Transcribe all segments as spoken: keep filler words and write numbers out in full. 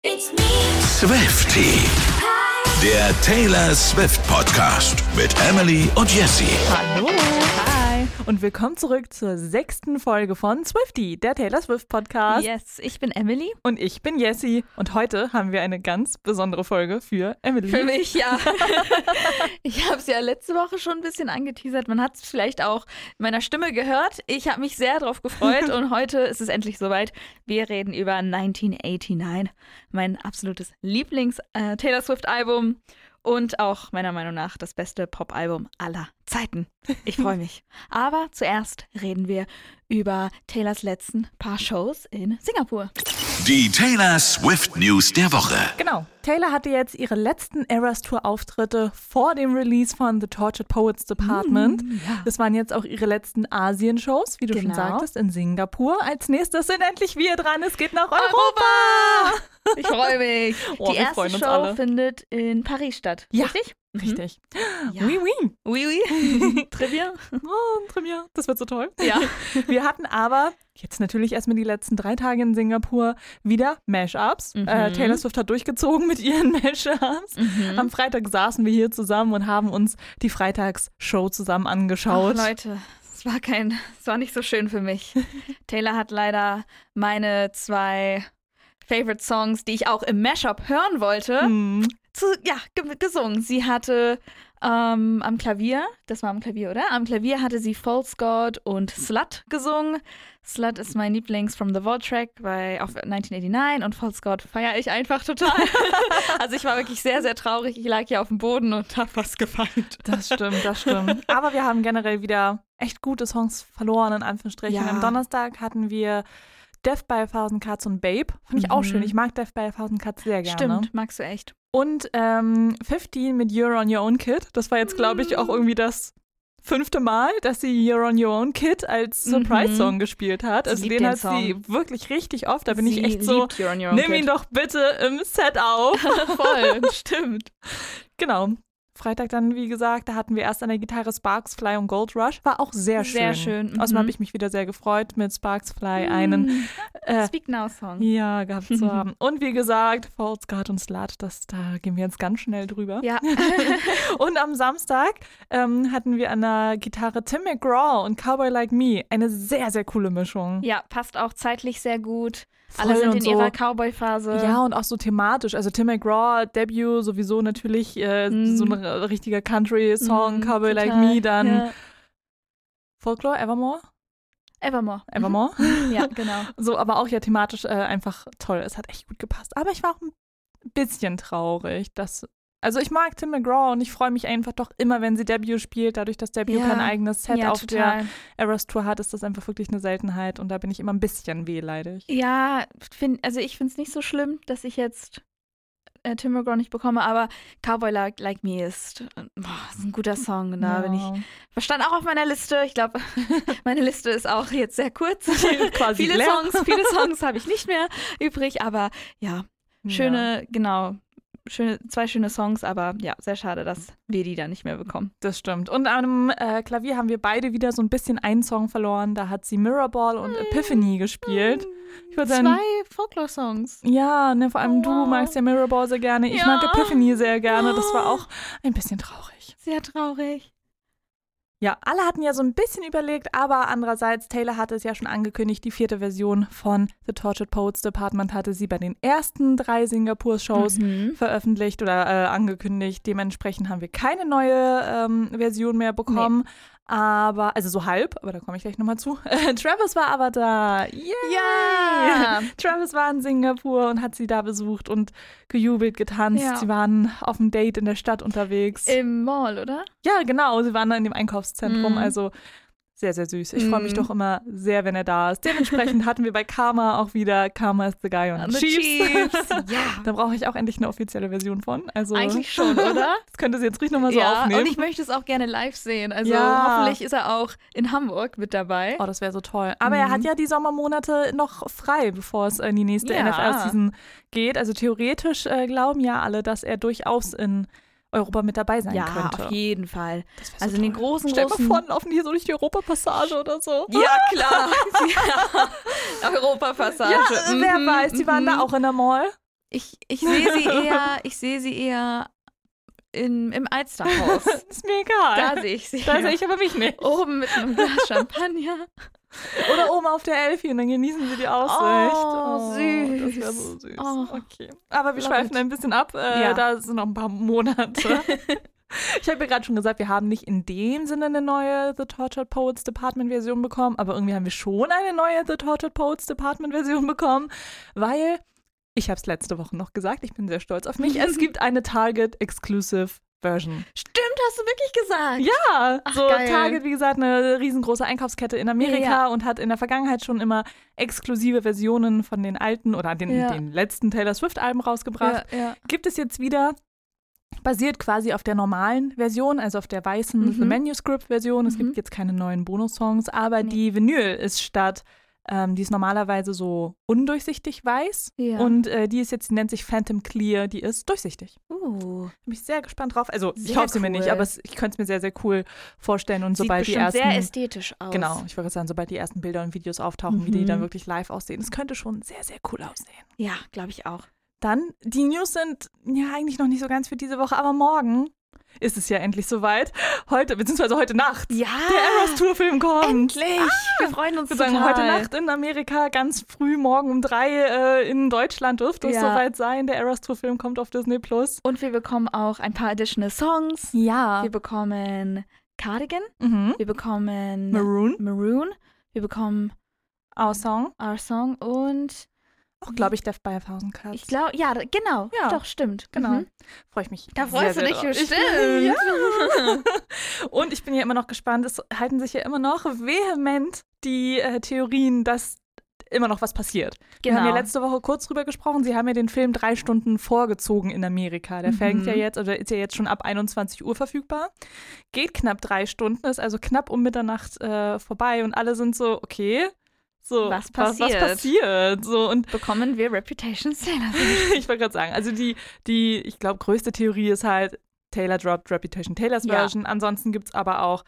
It's me. Swiftie. Der Taylor Swift Podcast mit Emily und Jessie. Hallo. Hi. Und willkommen zurück zur sechsten Folge von Swiftie, der Taylor Swift Podcast. Yes, ich bin Emily. Und ich bin Jessie. Und heute haben wir eine ganz besondere Folge für Emily. Für mich, ja. Ich habe es ja letzte Woche schon ein bisschen angeteasert. Man hat es vielleicht auch in meiner Stimme gehört. Ich habe mich sehr drauf gefreut und heute ist es endlich soweit. Wir reden über neunzehnhundertneunundachtzig, mein absolutes Lieblings-Taylor Swift-Album. Und auch meiner Meinung nach das beste Pop-Album aller Zeiten. Ich freue mich. Aber zuerst reden wir über Taylors letzten paar Shows in Singapur. Die Taylor Swift News der Woche. Genau. Taylor hatte jetzt ihre letzten Eras-Tour-Auftritte vor dem Release von The Tortured Poets Department. Mm, ja. Das waren jetzt auch ihre letzten Asien-Shows, wie du Genau. schon sagtest, in Singapur. Als nächstes sind endlich wir dran. Es geht nach Europa. Europa! Ich freue mich. Oh, Die wir erste freuen uns Show alle. findet in Paris statt. Ja. Richtig? Richtig. Ja. Oui, oui. Oui, oui. Trivia. Oh, Trivia. Das wird so toll. Ja. Wir hatten aber jetzt natürlich erstmal die letzten drei Tage in Singapur wieder Mashups. Mhm. Äh, Taylor Swift hat durchgezogen mit ihren Mashups. Mhm. Am Freitag saßen wir hier zusammen und haben uns die Freitagsshow zusammen angeschaut. Ach, Leute, es war kein, es war nicht so schön für mich. Taylor hat leider meine zwei Favorite Songs, die ich auch im Mashup hören wollte, Hm. zu, ja, ge- gesungen. Sie hatte ähm, am Klavier, das war am Klavier, oder? Am Klavier hatte sie False God und Slut gesungen. Slut ist mein Lieblings From the Vault Track bei, auf neunzehnhundertneunundachtzig und False God feiere ich einfach total. Also ich war wirklich sehr, sehr traurig. Ich lag hier auf dem Boden und habe was geweint. Das stimmt, das stimmt. Aber wir haben generell wieder echt gute Songs verloren, in Anführungsstrichen. Ja. Am Donnerstag hatten wir Death by a Thousand Cuts und Babe. Fand ich auch Mhm. schön. Ich mag Death by a Thousand Cuts sehr gerne. Stimmt, magst du echt. Und ähm, fünfzehn mit You're on Your Own Kid. Das war jetzt, glaube ich, auch irgendwie das fünfte Mal, dass sie You're on Your Own Kid als Surprise-Song gespielt hat. Sie Also liebt den den hat Song. sie wirklich richtig oft. Da bin Sie ich echt so, liebt You're on Your Own nimm Kid. ihn doch bitte im Set auf. Voll, stimmt. Genau. Freitag dann, wie gesagt, da hatten wir erst an der Gitarre Sparks Fly und Gold Rush. War auch sehr schön. Sehr schön, mhm. Außerdem habe ich mich wieder sehr gefreut, mit Sparks Fly einen äh, Speak Now Song. ja, gehabt zu haben. Und wie gesagt, False God und Slut, das, da gehen wir jetzt ganz schnell drüber. Ja. Und am Samstag ähm, hatten wir an der Gitarre Tim McGraw und Cowboy Like Me. Eine sehr, sehr coole Mischung. Ja, passt auch zeitlich sehr gut. Voll Alle sind und in so. ihrer Cowboy-Phase. Ja, und auch so thematisch. Also Tim McGraw, Debut, sowieso natürlich äh, Mm. so ein r- richtiger Country-Song, Mm, Cowboy Like total. Me, dann Ja. Folklore, Evermore? Evermore. Evermore. Mhm. Ja, genau. So, aber auch ja thematisch äh, einfach toll. Es hat echt gut gepasst. Aber ich war auch ein bisschen traurig, dass. Also ich mag Tim McGraw und ich freue mich einfach doch immer, wenn sie Debut spielt. Dadurch, dass Debut Ja. kein eigenes Set Ja, auf total. der Eras Tour hat, ist das einfach wirklich eine Seltenheit und da bin ich immer ein bisschen wehleidig. Ja, find, also ich finde es nicht so schlimm, dass ich jetzt äh, Tim McGraw nicht bekomme, aber Cowboy Like, like Me ist, äh, boah, ist ein guter Song. Und da bin ich, verstand auch auf meiner Liste. Ich glaube, meine Liste ist auch jetzt sehr kurz. Quasi viele leer. Songs, viele Songs habe ich nicht mehr übrig, aber ja, schöne, Ja, genau, schöne, zwei schöne Songs, aber ja, sehr schade, dass wir die dann nicht mehr bekommen. das stimmt. Und am äh, Klavier haben wir beide wieder so ein bisschen einen Song verloren. Da hat sie Mirrorball und Epiphany gespielt. Ich würde sagen, Zwei Folklore-Songs. ja, ne, vor allem Oh. du magst ja Mirrorball sehr gerne. Ich Ja. mag Epiphany sehr gerne. Das war auch ein bisschen traurig. Sehr traurig. Ja, alle hatten ja so ein bisschen überlegt, aber andererseits, Taylor hatte es ja schon angekündigt, die vierte Version von The Tortured Poets Department hatte sie bei den ersten drei Singapur-Shows Mhm. veröffentlicht oder äh, angekündigt. Dementsprechend haben wir keine neue ähm, Version mehr bekommen. Aber, also so halb, aber da komme ich gleich nochmal zu. Travis war aber da. Yay! Ja. Travis war in Singapur und hat sie da besucht und gejubelt, getanzt. Ja. Sie waren auf einem Date in der Stadt unterwegs. Im Mall, oder? Ja, genau, sie waren da in dem Einkaufszentrum, Mhm. also sehr, sehr süß. Ich freue mich Mhm. doch immer sehr, wenn er da ist. Dementsprechend hatten wir bei Karma auch wieder Karma is the Guy on the The Chiefs. Chiefs, ja. Da brauche ich auch endlich eine offizielle Version von. Also, Eigentlich schon, oder? Das könnte sie jetzt ruhig nochmal so ja, aufnehmen. und ich möchte es auch gerne live sehen. Also Ja. hoffentlich ist er auch in Hamburg mit dabei. Oh, das wäre so toll. Aber er Mhm. hat ja die Sommermonate noch frei, bevor es in die nächste Ja. N F L-Season geht. Also theoretisch äh, glauben ja alle, dass er durchaus in Europa mit dabei sein ja, könnte. auf jeden Fall. Das wär so Also in den toll. großen, Stell dir großen... mal vor, laufen die hier so durch die Europapassage oder so. Ja, klar. ja. Europapassage. Ja, wer Mhm, weiß, die waren mhm. da auch in der Mall. Ich, ich sehe sie eher, ich sehe sie eher in, im Alsterhaus. Ist mir egal. Da sehe ich sie. Da sehe ich aber mich nicht. Oben mit einem Glas Champagner. Oder oben auf der Elfi und dann genießen sie die Aussicht. Oh, süß. Das wäre so süß. Oh. Okay. Aber wir Love schweifen it. ein bisschen ab. Äh, Ja. Da sind noch ein paar Monate. Ich habe ja gerade schon gesagt, wir haben nicht in dem Sinne eine neue The Tortured Poets Department Version bekommen, aber irgendwie haben wir schon eine neue The Tortured Poets Department Version bekommen, weil, ich habe es letzte Woche noch gesagt, ich bin sehr stolz auf mich, es gibt eine Target Exclusive Version. Stimmt, hast du wirklich gesagt? Ja, Ach, so geil. Target, wie gesagt, eine riesengroße Einkaufskette in Amerika Ja. und hat in der Vergangenheit schon immer exklusive Versionen von den alten oder den, Ja. den letzten Taylor Swift-Alben rausgebracht. Ja, ja. Gibt es jetzt wieder, basiert quasi auf der normalen Version, also auf der weißen Mhm. The Manuscript-Version. Es Mhm. gibt jetzt keine neuen Bonussongs, aber Nee. die Vinyl ist statt, ähm, die ist normalerweise so undurchsichtig weiß Ja. und äh, die ist jetzt, die nennt sich Phantom Clear, die ist durchsichtig. Uh, Bin ich sehr gespannt drauf. Also ich Sehr hoffe sie mir nicht, cool. aber es, ich könnte es mir sehr, sehr cool vorstellen. Und sieht sobald die bestimmt ersten, sehr ästhetisch aus. genau, ich wollte sagen, sobald die ersten Bilder und Videos auftauchen, wie die Mhm. dann wirklich live aussehen, es könnte schon sehr, sehr cool aussehen. Ja, glaube ich auch. Dann, die News sind ja eigentlich noch nicht so ganz für diese Woche, aber morgen ist es ja endlich soweit. Heute, beziehungsweise heute Nacht. Ja, Der Eras-Tour-Film kommt. endlich. Wir freuen uns Ich würde total. sagen, heute Nacht in Amerika, ganz früh, morgen um drei äh, in Deutschland dürfte es Ja. soweit sein. Der Eras-Tour-Film kommt auf Disney Plus. Und wir bekommen auch ein paar additional Songs. Ja. Wir bekommen Cardigan. Mhm. Wir bekommen Maroon, Maroon. Wir bekommen Our Song. Our Song und Auch, glaube ich, Death by a Thousand Cuts. ich glaube, ja, d- genau. Ja. Doch, stimmt. Genau. Mhm. Freue ich mich. Da sehr, freust du sehr dich drauf. bestimmt. Ich, ja. Und ich bin ja immer noch gespannt. Es halten sich ja immer noch vehement die äh, Theorien, dass immer noch was passiert. Wir Genau. haben ja letzte Woche kurz drüber gesprochen. Sie haben ja den Film drei Stunden vorgezogen in Amerika. Der Mhm. fängt ja jetzt, oder ist ja jetzt schon ab einundzwanzig Uhr verfügbar. Geht knapp drei Stunden, ist also knapp um Mitternacht äh, vorbei und alle sind so, okay. So, Was Was, was passiert? passiert? So, und bekommen wir Reputation Taylor. ich wollte gerade sagen, also die, die, ich glaube, größte Theorie ist halt, Taylor droppt Reputation Taylors Ja. Version. Ansonsten gibt es aber auch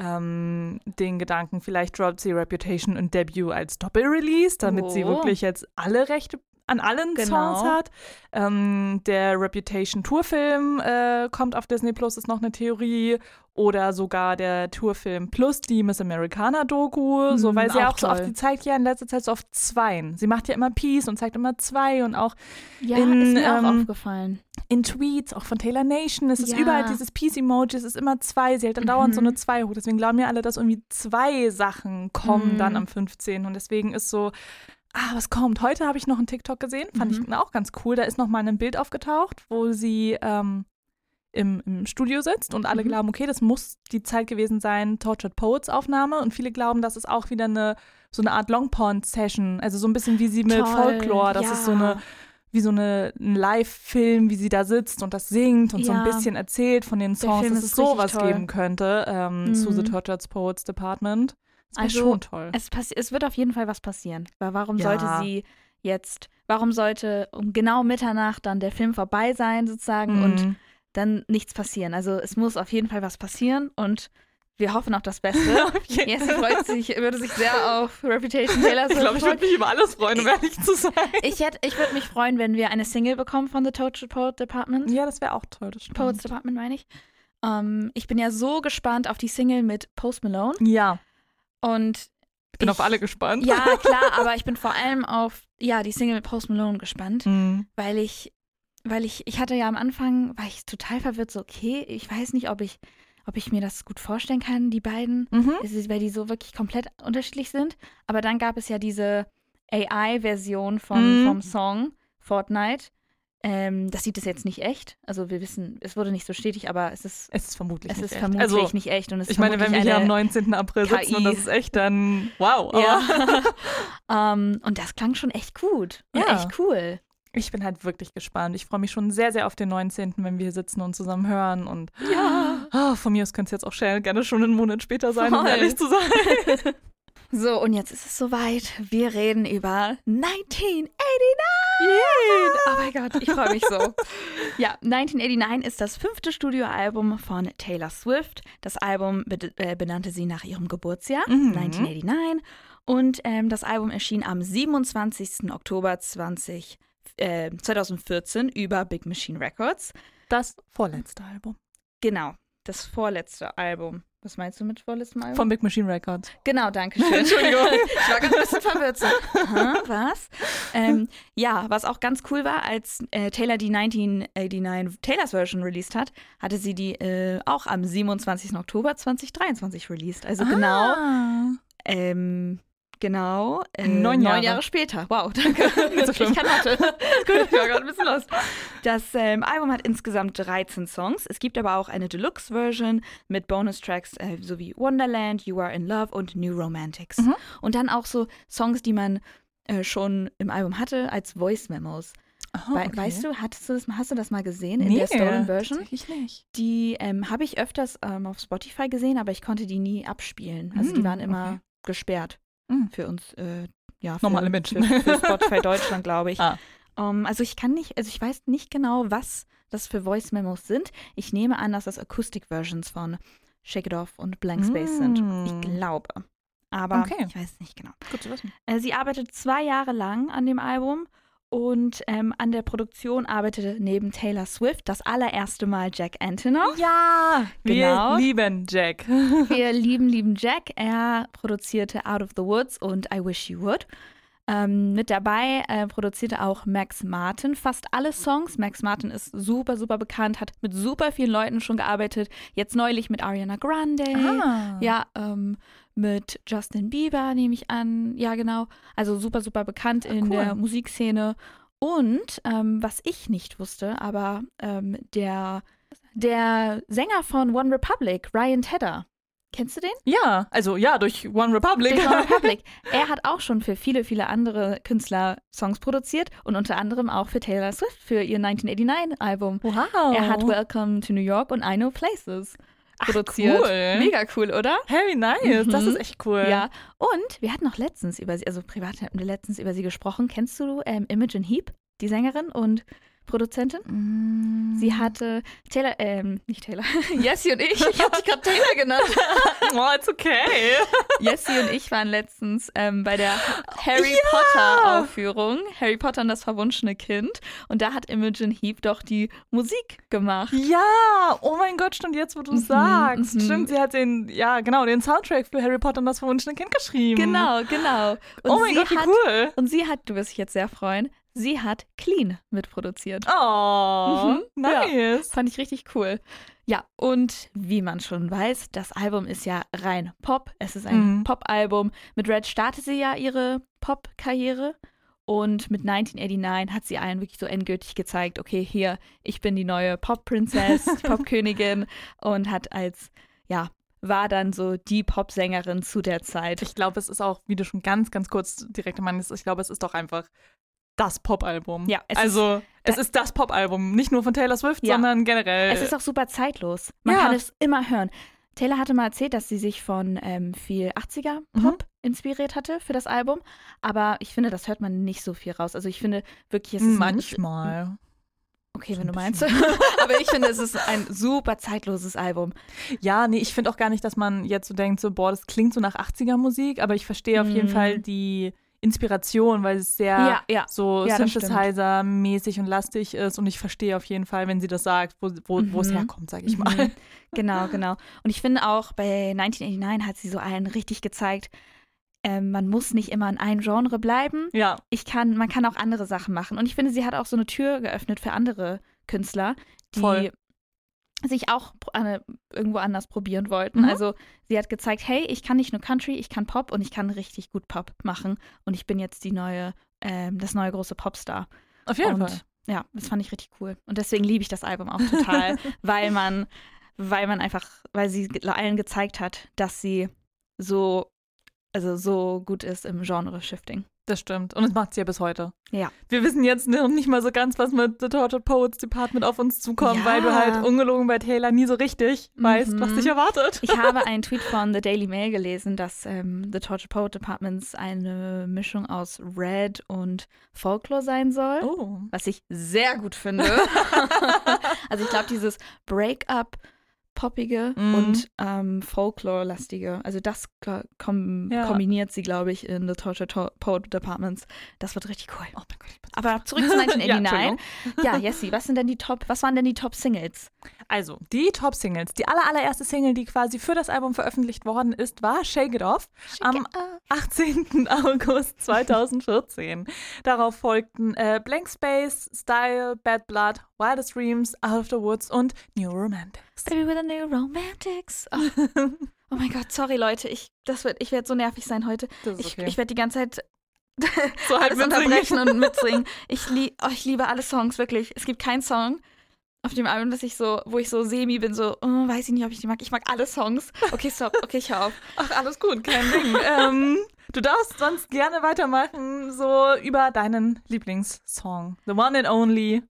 ähm, den Gedanken, vielleicht droppt sie Reputation und Debut als Doppelrelease, damit sie Oh. wirklich jetzt alle Rechte an allen Genau. Songs hat. Ähm, der Reputation Tourfilm äh, kommt auf Disney Plus, ist noch eine Theorie. Oder sogar der Tourfilm plus die Miss Americana Doku, so, Mm, weil sie auch auch so oft, toll. sie zeigt ja in letzter Zeit so oft Zweien. Sie macht ja immer Peace und zeigt immer zwei und auch Ja, In, ist mir ähm, auch aufgefallen. in Tweets, auch von Taylor Nation, es ist Ja. überall dieses Peace-Emoji, es ist immer zwei, sie hält dann dauernd so Mhm. eine zwei hoch. Deswegen glauben ja alle, dass irgendwie zwei Sachen kommen Mhm. dann am fünfzehnten Und deswegen ist so, ah, was kommt? Heute habe ich noch einen TikTok gesehen, fand Mhm. ich auch ganz cool. Da ist noch mal ein Bild aufgetaucht, wo sie ähm, im, im Studio sitzt und alle Mhm. glauben, okay, das muss die Zeit gewesen sein, Tortured Poets Aufnahme. Und viele glauben, das ist auch wieder eine so eine Art Longporn-Session, also so ein bisschen wie sie mit Toll, Folklore, das ja. ist so eine wie so eine, ein Live-Film, wie sie da sitzt und das singt und so ein Ja. bisschen erzählt von den Songs, Film dass ist es sowas richtig toll. geben könnte ähm, zu Mhm. The Tortured Poets Department. Das wäre Also, schon toll. Es, passi- es wird auf jeden Fall was passieren. Weil warum Ja. sollte sie jetzt, warum sollte um genau Mitternacht dann der Film vorbei sein sozusagen und Mhm. dann nichts passieren? Also es muss auf jeden Fall was passieren und wir hoffen auf das Beste. Okay. Jesse freut sich, würde sich sehr auf Reputation Taylor Ich glaube, ich würde mich über alles freuen, um ehrlich zu sein. Ich, hätt- ich würde mich freuen, wenn wir eine Single bekommen von The Tortured Poet Department. Ja, das wäre auch toll. Das stimmt. Poets Department meine ich. Ähm, ich bin ja so gespannt auf die Single mit Post Malone. Ja, Und ich bin auf alle gespannt. Ja, klar, aber ich bin vor allem auf ja, die Single mit Post Malone gespannt, Mhm. weil ich, weil ich, ich hatte ja am Anfang, war ich total verwirrt, so, okay, ich weiß nicht, ob ich, ob ich mir das gut vorstellen kann, die beiden, Mhm. es ist, weil die so wirklich komplett unterschiedlich sind. Aber dann gab es ja diese A I-Version von, Mhm. vom Song Fortnite. Ähm, das sieht es jetzt nicht echt. Also wir wissen, es wurde nicht so stetig, aber es ist, Es ist vermutlich es nicht ist echt. vermutlich also, nicht echt. Und es ist ich meine, wenn wir vermutlich hier am eine neunzehnten April K I. sitzen und das ist echt, dann wow. Aber Ja. ähm, und das klang schon echt gut. Und Ja. echt cool. ich bin halt wirklich gespannt. Ich freue mich schon sehr, sehr auf den neunzehnten, wenn wir hier sitzen und zusammen hören. Und Ja. ah, von mir aus könnte es jetzt auch schnell, gerne schon einen Monat später sein, um Voll. ehrlich zu sein. So, und jetzt ist es soweit. Wir reden über neunzehnhundertneunundachtzig. Oh mein Gott, ich freue mich so. Ja, neunzehnhundertneunundachtzig ist das fünfte Studioalbum von Taylor Swift. Das Album be äh, benannte sie nach ihrem Geburtsjahr, Mhm. neunzehnhundertneunundachtzig. Und ähm, das Album erschien am siebenundzwanzigsten Oktober zweitausendsechzehn. äh, zwanzig vierzehn über Big Machine Records. Das vorletzte Album. Genau, das vorletzte Album. Was meinst du mit vorletztem Album? Von Big Machine Records. Genau, danke schön. Entschuldigung. Ich war ganz ein bisschen verwirrt. So, aha, was? Ähm, ja, was auch ganz cool war, als äh, Taylor die neunzehnhundertneunundachtzig Taylors Version released hat, hatte sie die äh, auch am siebenundzwanzigsten Oktober zweitausenddreiundzwanzig released. Also genau, Ah. ähm, genau, äh, Neun Jahre. neun Jahre später. Wow, danke. Nicht so schlimm. Ich kann Mathe. Gut, ich war gerade ein bisschen lost. Das ähm, Album hat insgesamt dreizehn Songs. Es gibt aber auch eine Deluxe-Version mit Bonus-Tracks äh, sowie Wonderland, You Are in Love und New Romantics. Mhm. Und dann auch so Songs, die man äh, schon im Album hatte, als Voice-Memos. Oh, We okay. Weißt du, hattest du das, hast du das mal gesehen in Nee, der Stolen Version? tatsächlich nicht. Die ähm, habe ich öfters ähm, auf Spotify gesehen, aber ich konnte die nie abspielen. Also die Mm, waren immer okay. gesperrt Mm. für uns, äh, ja, für, Normale Menschen. Für, für Spotify Deutschland, glaube ich. Ah. Um, also ich kann nicht, also ich weiß nicht genau, was das für Voice-Memos sind. Ich nehme an, dass das Acoustic-Versions von Shake It Off und Blank Space sind. Mm. Ich glaube. Aber Okay. ich weiß nicht genau. Gut zu wissen. Äh, sie arbeitet zwei Jahre lang an dem Album und ähm, an der Produktion arbeitete neben Taylor Swift das allererste Mal Jack Antonoff. Ja, Genau. wir lieben Jack. Wir lieben, lieben Jack. Er produzierte Out of the Woods und I Wish You Would. Ähm, mit dabei äh, produzierte auch Max Martin fast alle Songs. Max Martin ist super, super bekannt, hat mit super vielen Leuten schon gearbeitet. Jetzt neulich mit Ariana Grande. Ah. Ja, ähm, mit Justin Bieber nehme ich an. Ja, genau. Also super, super bekannt in cool. der Musikszene. Und ähm, was ich nicht wusste, aber ähm, der, der Sänger von One Republic, Ryan Tedder, kennst du den? Ja, also ja, durch One Republic. Durch One Republic. Er hat auch schon für viele, viele andere Künstler Songs produziert und unter anderem auch für Taylor Swift für ihr neunzehnhundertneunundachtzig-Album. Wow. Er hat Welcome to New York und I Know Places produziert. cool. Mega cool, oder? Hey, nice. Das Mhm. ist echt cool. Ja. Und wir hatten noch letztens über sie, also privat hatten wir letztens über sie gesprochen. Kennst du ähm, Imogen Heap, die Sängerin und Produzentin? Mm. Sie hatte Taylor, ähm, nicht Taylor, Jessie und ich, ich habe dich gerade Taylor genannt. Oh, it's okay. Jessie und ich waren letztens ähm, bei der Harry Ja! Potter Aufführung, Harry Potter und das verwunschene Kind. Und da hat Imogen Heap doch die Musik gemacht. Ja, oh mein Gott, stimmt, jetzt wo du Mhm, sagst. mhm. Stimmt, sie hat den, ja genau, den Soundtrack für Harry Potter und das verwunschene Kind geschrieben. Genau, genau. Und Oh mein sie Gott, wie hat, cool. Und sie hat, du wirst dich jetzt sehr freuen, sie hat Clean mitproduziert. Oh, Mhm, ja. nice. Fand ich richtig cool. Ja, und wie man schon weiß, das Album ist ja rein Pop. Es ist ein Mhm. Pop-Album. Mit Red startete sie ja ihre Pop-Karriere. Und mit neunzehnhundertneunundachtzig hat sie allen wirklich so endgültig gezeigt, okay, hier, ich bin die neue Pop-Princess, Pop-Königin. Und hat als, ja, war dann so die Popsängerin zu der Zeit. Ich glaube, es ist auch, wie du schon ganz, ganz kurz direkt meinst, ich glaube, es ist doch einfach das Pop-Album. Ja, es also ist- es ist das Pop-Album, nicht nur von Taylor Swift, Ja. sondern generell. Es ist auch super zeitlos. Man Ja. kann es immer hören. Taylor hatte mal erzählt, dass sie sich von ähm, viel achtziger-Pop inspiriert hatte für das Album. Aber ich finde, das hört man nicht so viel raus. Also ich finde wirklich, es ist ein- manchmal. Okay, So wenn ein du meinst. bisschen. Aber ich finde, es ist ein super zeitloses Album. Ja, nee, ich finde auch gar nicht, dass man jetzt so denkt, so, boah, das klingt so nach achtziger-Musik, aber ich verstehe auf jeden Mhm. Fall die Inspiration, weil es sehr Ja, ja. so Ja, das stimmt. Synthesizer-mäßig und lastig ist und ich verstehe auf jeden Fall, wenn sie das sagt, wo wo wo es Mhm. herkommt, sag ich Mhm. mal. Genau, genau. Und ich finde auch, bei neunzehnhundertneunundachtzig hat sie so allen richtig gezeigt, ähm, man muss nicht immer in einem Genre bleiben. Ja, Ich kann, man kann auch andere Sachen machen. Und ich finde, sie hat auch so eine Tür geöffnet für andere Künstler, die Voll. sich auch pro- an- irgendwo anders probieren wollten. Mhm. Also sie hat gezeigt, hey, ich kann nicht nur Country, ich kann Pop und ich kann richtig gut Pop machen. Und ich bin jetzt die neue, ähm, das neue große Popstar. auf jeden und Fall. ja, das fand ich richtig cool. Und deswegen liebe ich das Album auch total, weil man, weil man einfach, weil sie ge- allen gezeigt hat, dass sie so, also so gut ist im Genre-Shifting. Das stimmt. Und das macht sie ja bis heute. Ja. Wir wissen jetzt noch nicht mal so ganz, was mit The Tortured Poets Department auf uns zukommt, Ja. weil du halt ungelogen bei Taylor nie so richtig weißt, Mhm. was dich erwartet. Ich habe einen Tweet von The Daily Mail gelesen, dass ähm, The Tortured Poet Departments eine Mischung aus Red und Folklore sein soll, Oh. was ich sehr gut finde. Also ich glaube, dieses Break-up poppige Mhm. und ähm, Folklore-lastige. Also das ko- kom- Ja. kombiniert sie, glaube ich, in The Tortured To- Poet Departments. Das wird richtig cool. Oh mein Gott, ich bin so Aber zurück zu Ja, neunzehnhundertneunundachtzig. Entschuldigung. Ja, Jessie, was sind denn die Top, was waren denn die Top-Singles? Also, die Top-Singles. Die aller, allererste Single, die quasi für das Album veröffentlicht worden ist, war Shake It Off am achtzehnten August zweitausendvierzehn. Darauf folgten äh, Blank Space, Style, Bad Blood, Wildest Dreams, Out of the Woods und New Romantics. Baby with a New Romantics. Oh. Oh mein Gott, sorry Leute, ich, das wird, ich werde so nervig sein heute. Das ist Ich, okay. ich werde die ganze Zeit So halt alles mitsingen. unterbrechen und mitsingen. Ich, lie oh, ich liebe alle Songs, wirklich. Es gibt keinen Song auf dem Album, dass ich so, wo ich so semi bin, so, oh, weiß ich nicht, ob ich die mag. Ich mag alle Songs. Okay, stopp, okay, ich hör auf. Ach, alles gut, kein Ding. ähm, du darfst sonst gerne weitermachen, so über deinen Lieblingssong. The one and only.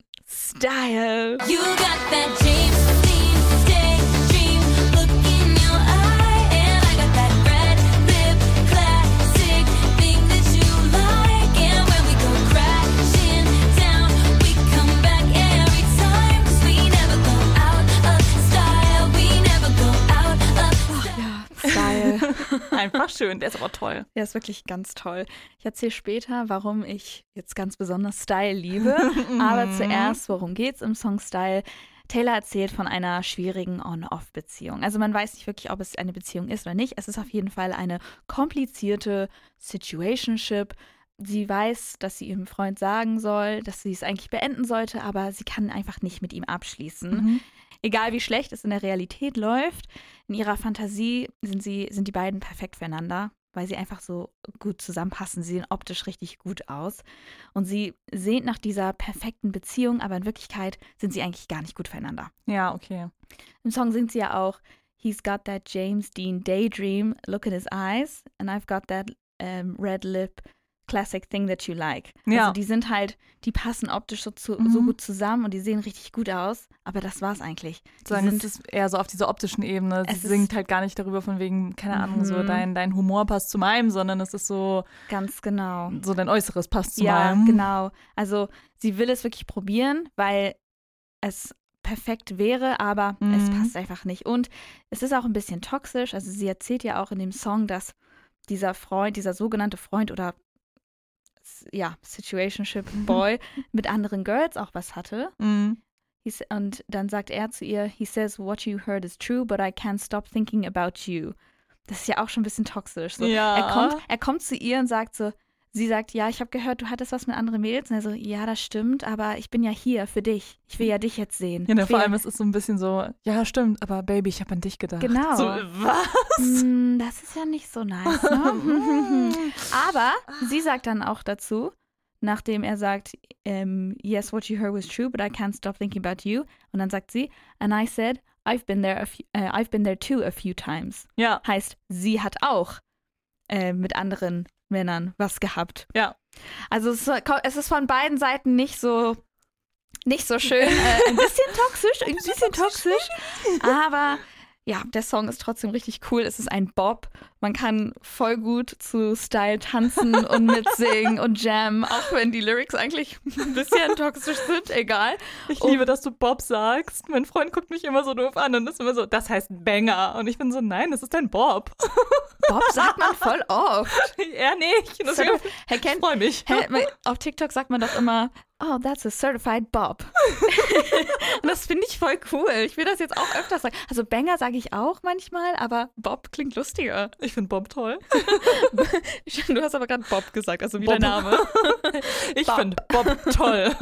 Style. You got that James Dean daydream look in your eye, and I got that red lip classic thing that you like. And when we go crashing down, we come back every time, 'cause we never go out of style. We never go out of style. Ja, Style. Einfach schön, der ist aber toll. Der ist wirklich ganz toll. Ich erzähle später, warum ich jetzt ganz besonders Style liebe. Aber zuerst, worum geht's im Song Style? Taylor erzählt von einer schwierigen On-Off-Beziehung. Also man weiß nicht wirklich, ob es eine Beziehung ist oder nicht. Es ist auf jeden Fall eine komplizierte Situationship. Sie weiß, dass sie ihrem Freund sagen soll, dass sie es eigentlich beenden sollte, aber sie kann einfach nicht mit ihm abschließen. Mhm. Egal wie schlecht es in der Realität läuft, in ihrer Fantasie sind sie, sind die beiden perfekt füreinander, weil sie einfach so gut zusammenpassen. Sie sehen optisch richtig gut aus. Und sie sehnt nach dieser perfekten Beziehung, aber in Wirklichkeit sind sie eigentlich gar nicht gut füreinander. Ja, okay. Im Song singt sie ja auch, He's got that James Dean daydream, look in his eyes, and I've got that um, red lip classic thing that you like. Ja. Also die sind halt, die passen optisch so, zu, Mhm. so gut zusammen und die sehen richtig gut aus, aber das war's eigentlich. Die Sagen, sind, es ist eher so auf dieser optischen Ebene. Sie Es ist- singt halt gar nicht darüber von wegen, keine Ahnung, so Mhm. dein, dein Humor passt zu meinem, sondern es ist so, ganz genau. so dein Äußeres passt zu Ja, meinem. genau. Also sie will es wirklich probieren, weil es perfekt wäre, aber Mhm. es passt einfach nicht. Und es ist auch ein bisschen toxisch. Also sie erzählt ja auch in dem Song, dass dieser Freund, dieser sogenannte Freund oder s- ja, Situationship Boy mit anderen Girls auch was hatte. Mhm. He's, und dann sagt er zu ihr, he says, what you heard is true, but I can't stop thinking about you. Das ist ja auch schon ein bisschen toxisch. So. Ja. Er, kommt, er kommt zu ihr und sagt so, sie sagt, ja, ich habe gehört, du hattest was mit anderen Mädels. Und er so, ja, das stimmt, aber ich bin ja hier für dich. Ich will ja dich jetzt sehen. Ja, ne, Ich will vor allem es ist so ein bisschen so, ja, stimmt, aber Baby, ich habe an dich gedacht. Genau. So, was? Mm, das ist ja nicht so nice, ne? Aber sie sagt dann auch dazu, nachdem er sagt, ähm, yes, what you heard was true, but I can't stop thinking about you. Und dann sagt sie, and I said, I've been there, a few, äh, I've been there too a few times. Ja, Heißt, sie hat auch äh, mit anderen Männern was gehabt. ja. Also es, es ist von beiden Seiten nicht so nicht so schön. Äh, ein bisschen toxisch, ein bisschen toxisch. Aber ja, der Song ist trotzdem richtig cool. Es ist ein Bop. Man kann voll gut zu Style tanzen und mitsingen und jammen, auch wenn die Lyrics eigentlich ein bisschen toxisch sind. Egal. Ich Oh. liebe, dass du Bob sagst. Mein Freund guckt mich immer so doof an und ist immer so, das heißt Banger. Und ich bin so, nein, das ist ein Bob. Bob sagt man voll oft. er nicht. Deswegen, Herr ich kennt, freue mich. Hä, auf TikTok sagt man doch immer, oh, that's a certified Bob. Und das finde ich voll cool. Ich will das jetzt auch öfters sagen. Also Banger sage ich auch manchmal, aber Bob klingt lustiger. Ich finde Bob toll. Du hast aber gerade Bob gesagt, also wie Bob. der Name. Ich Bob. finde Bob toll.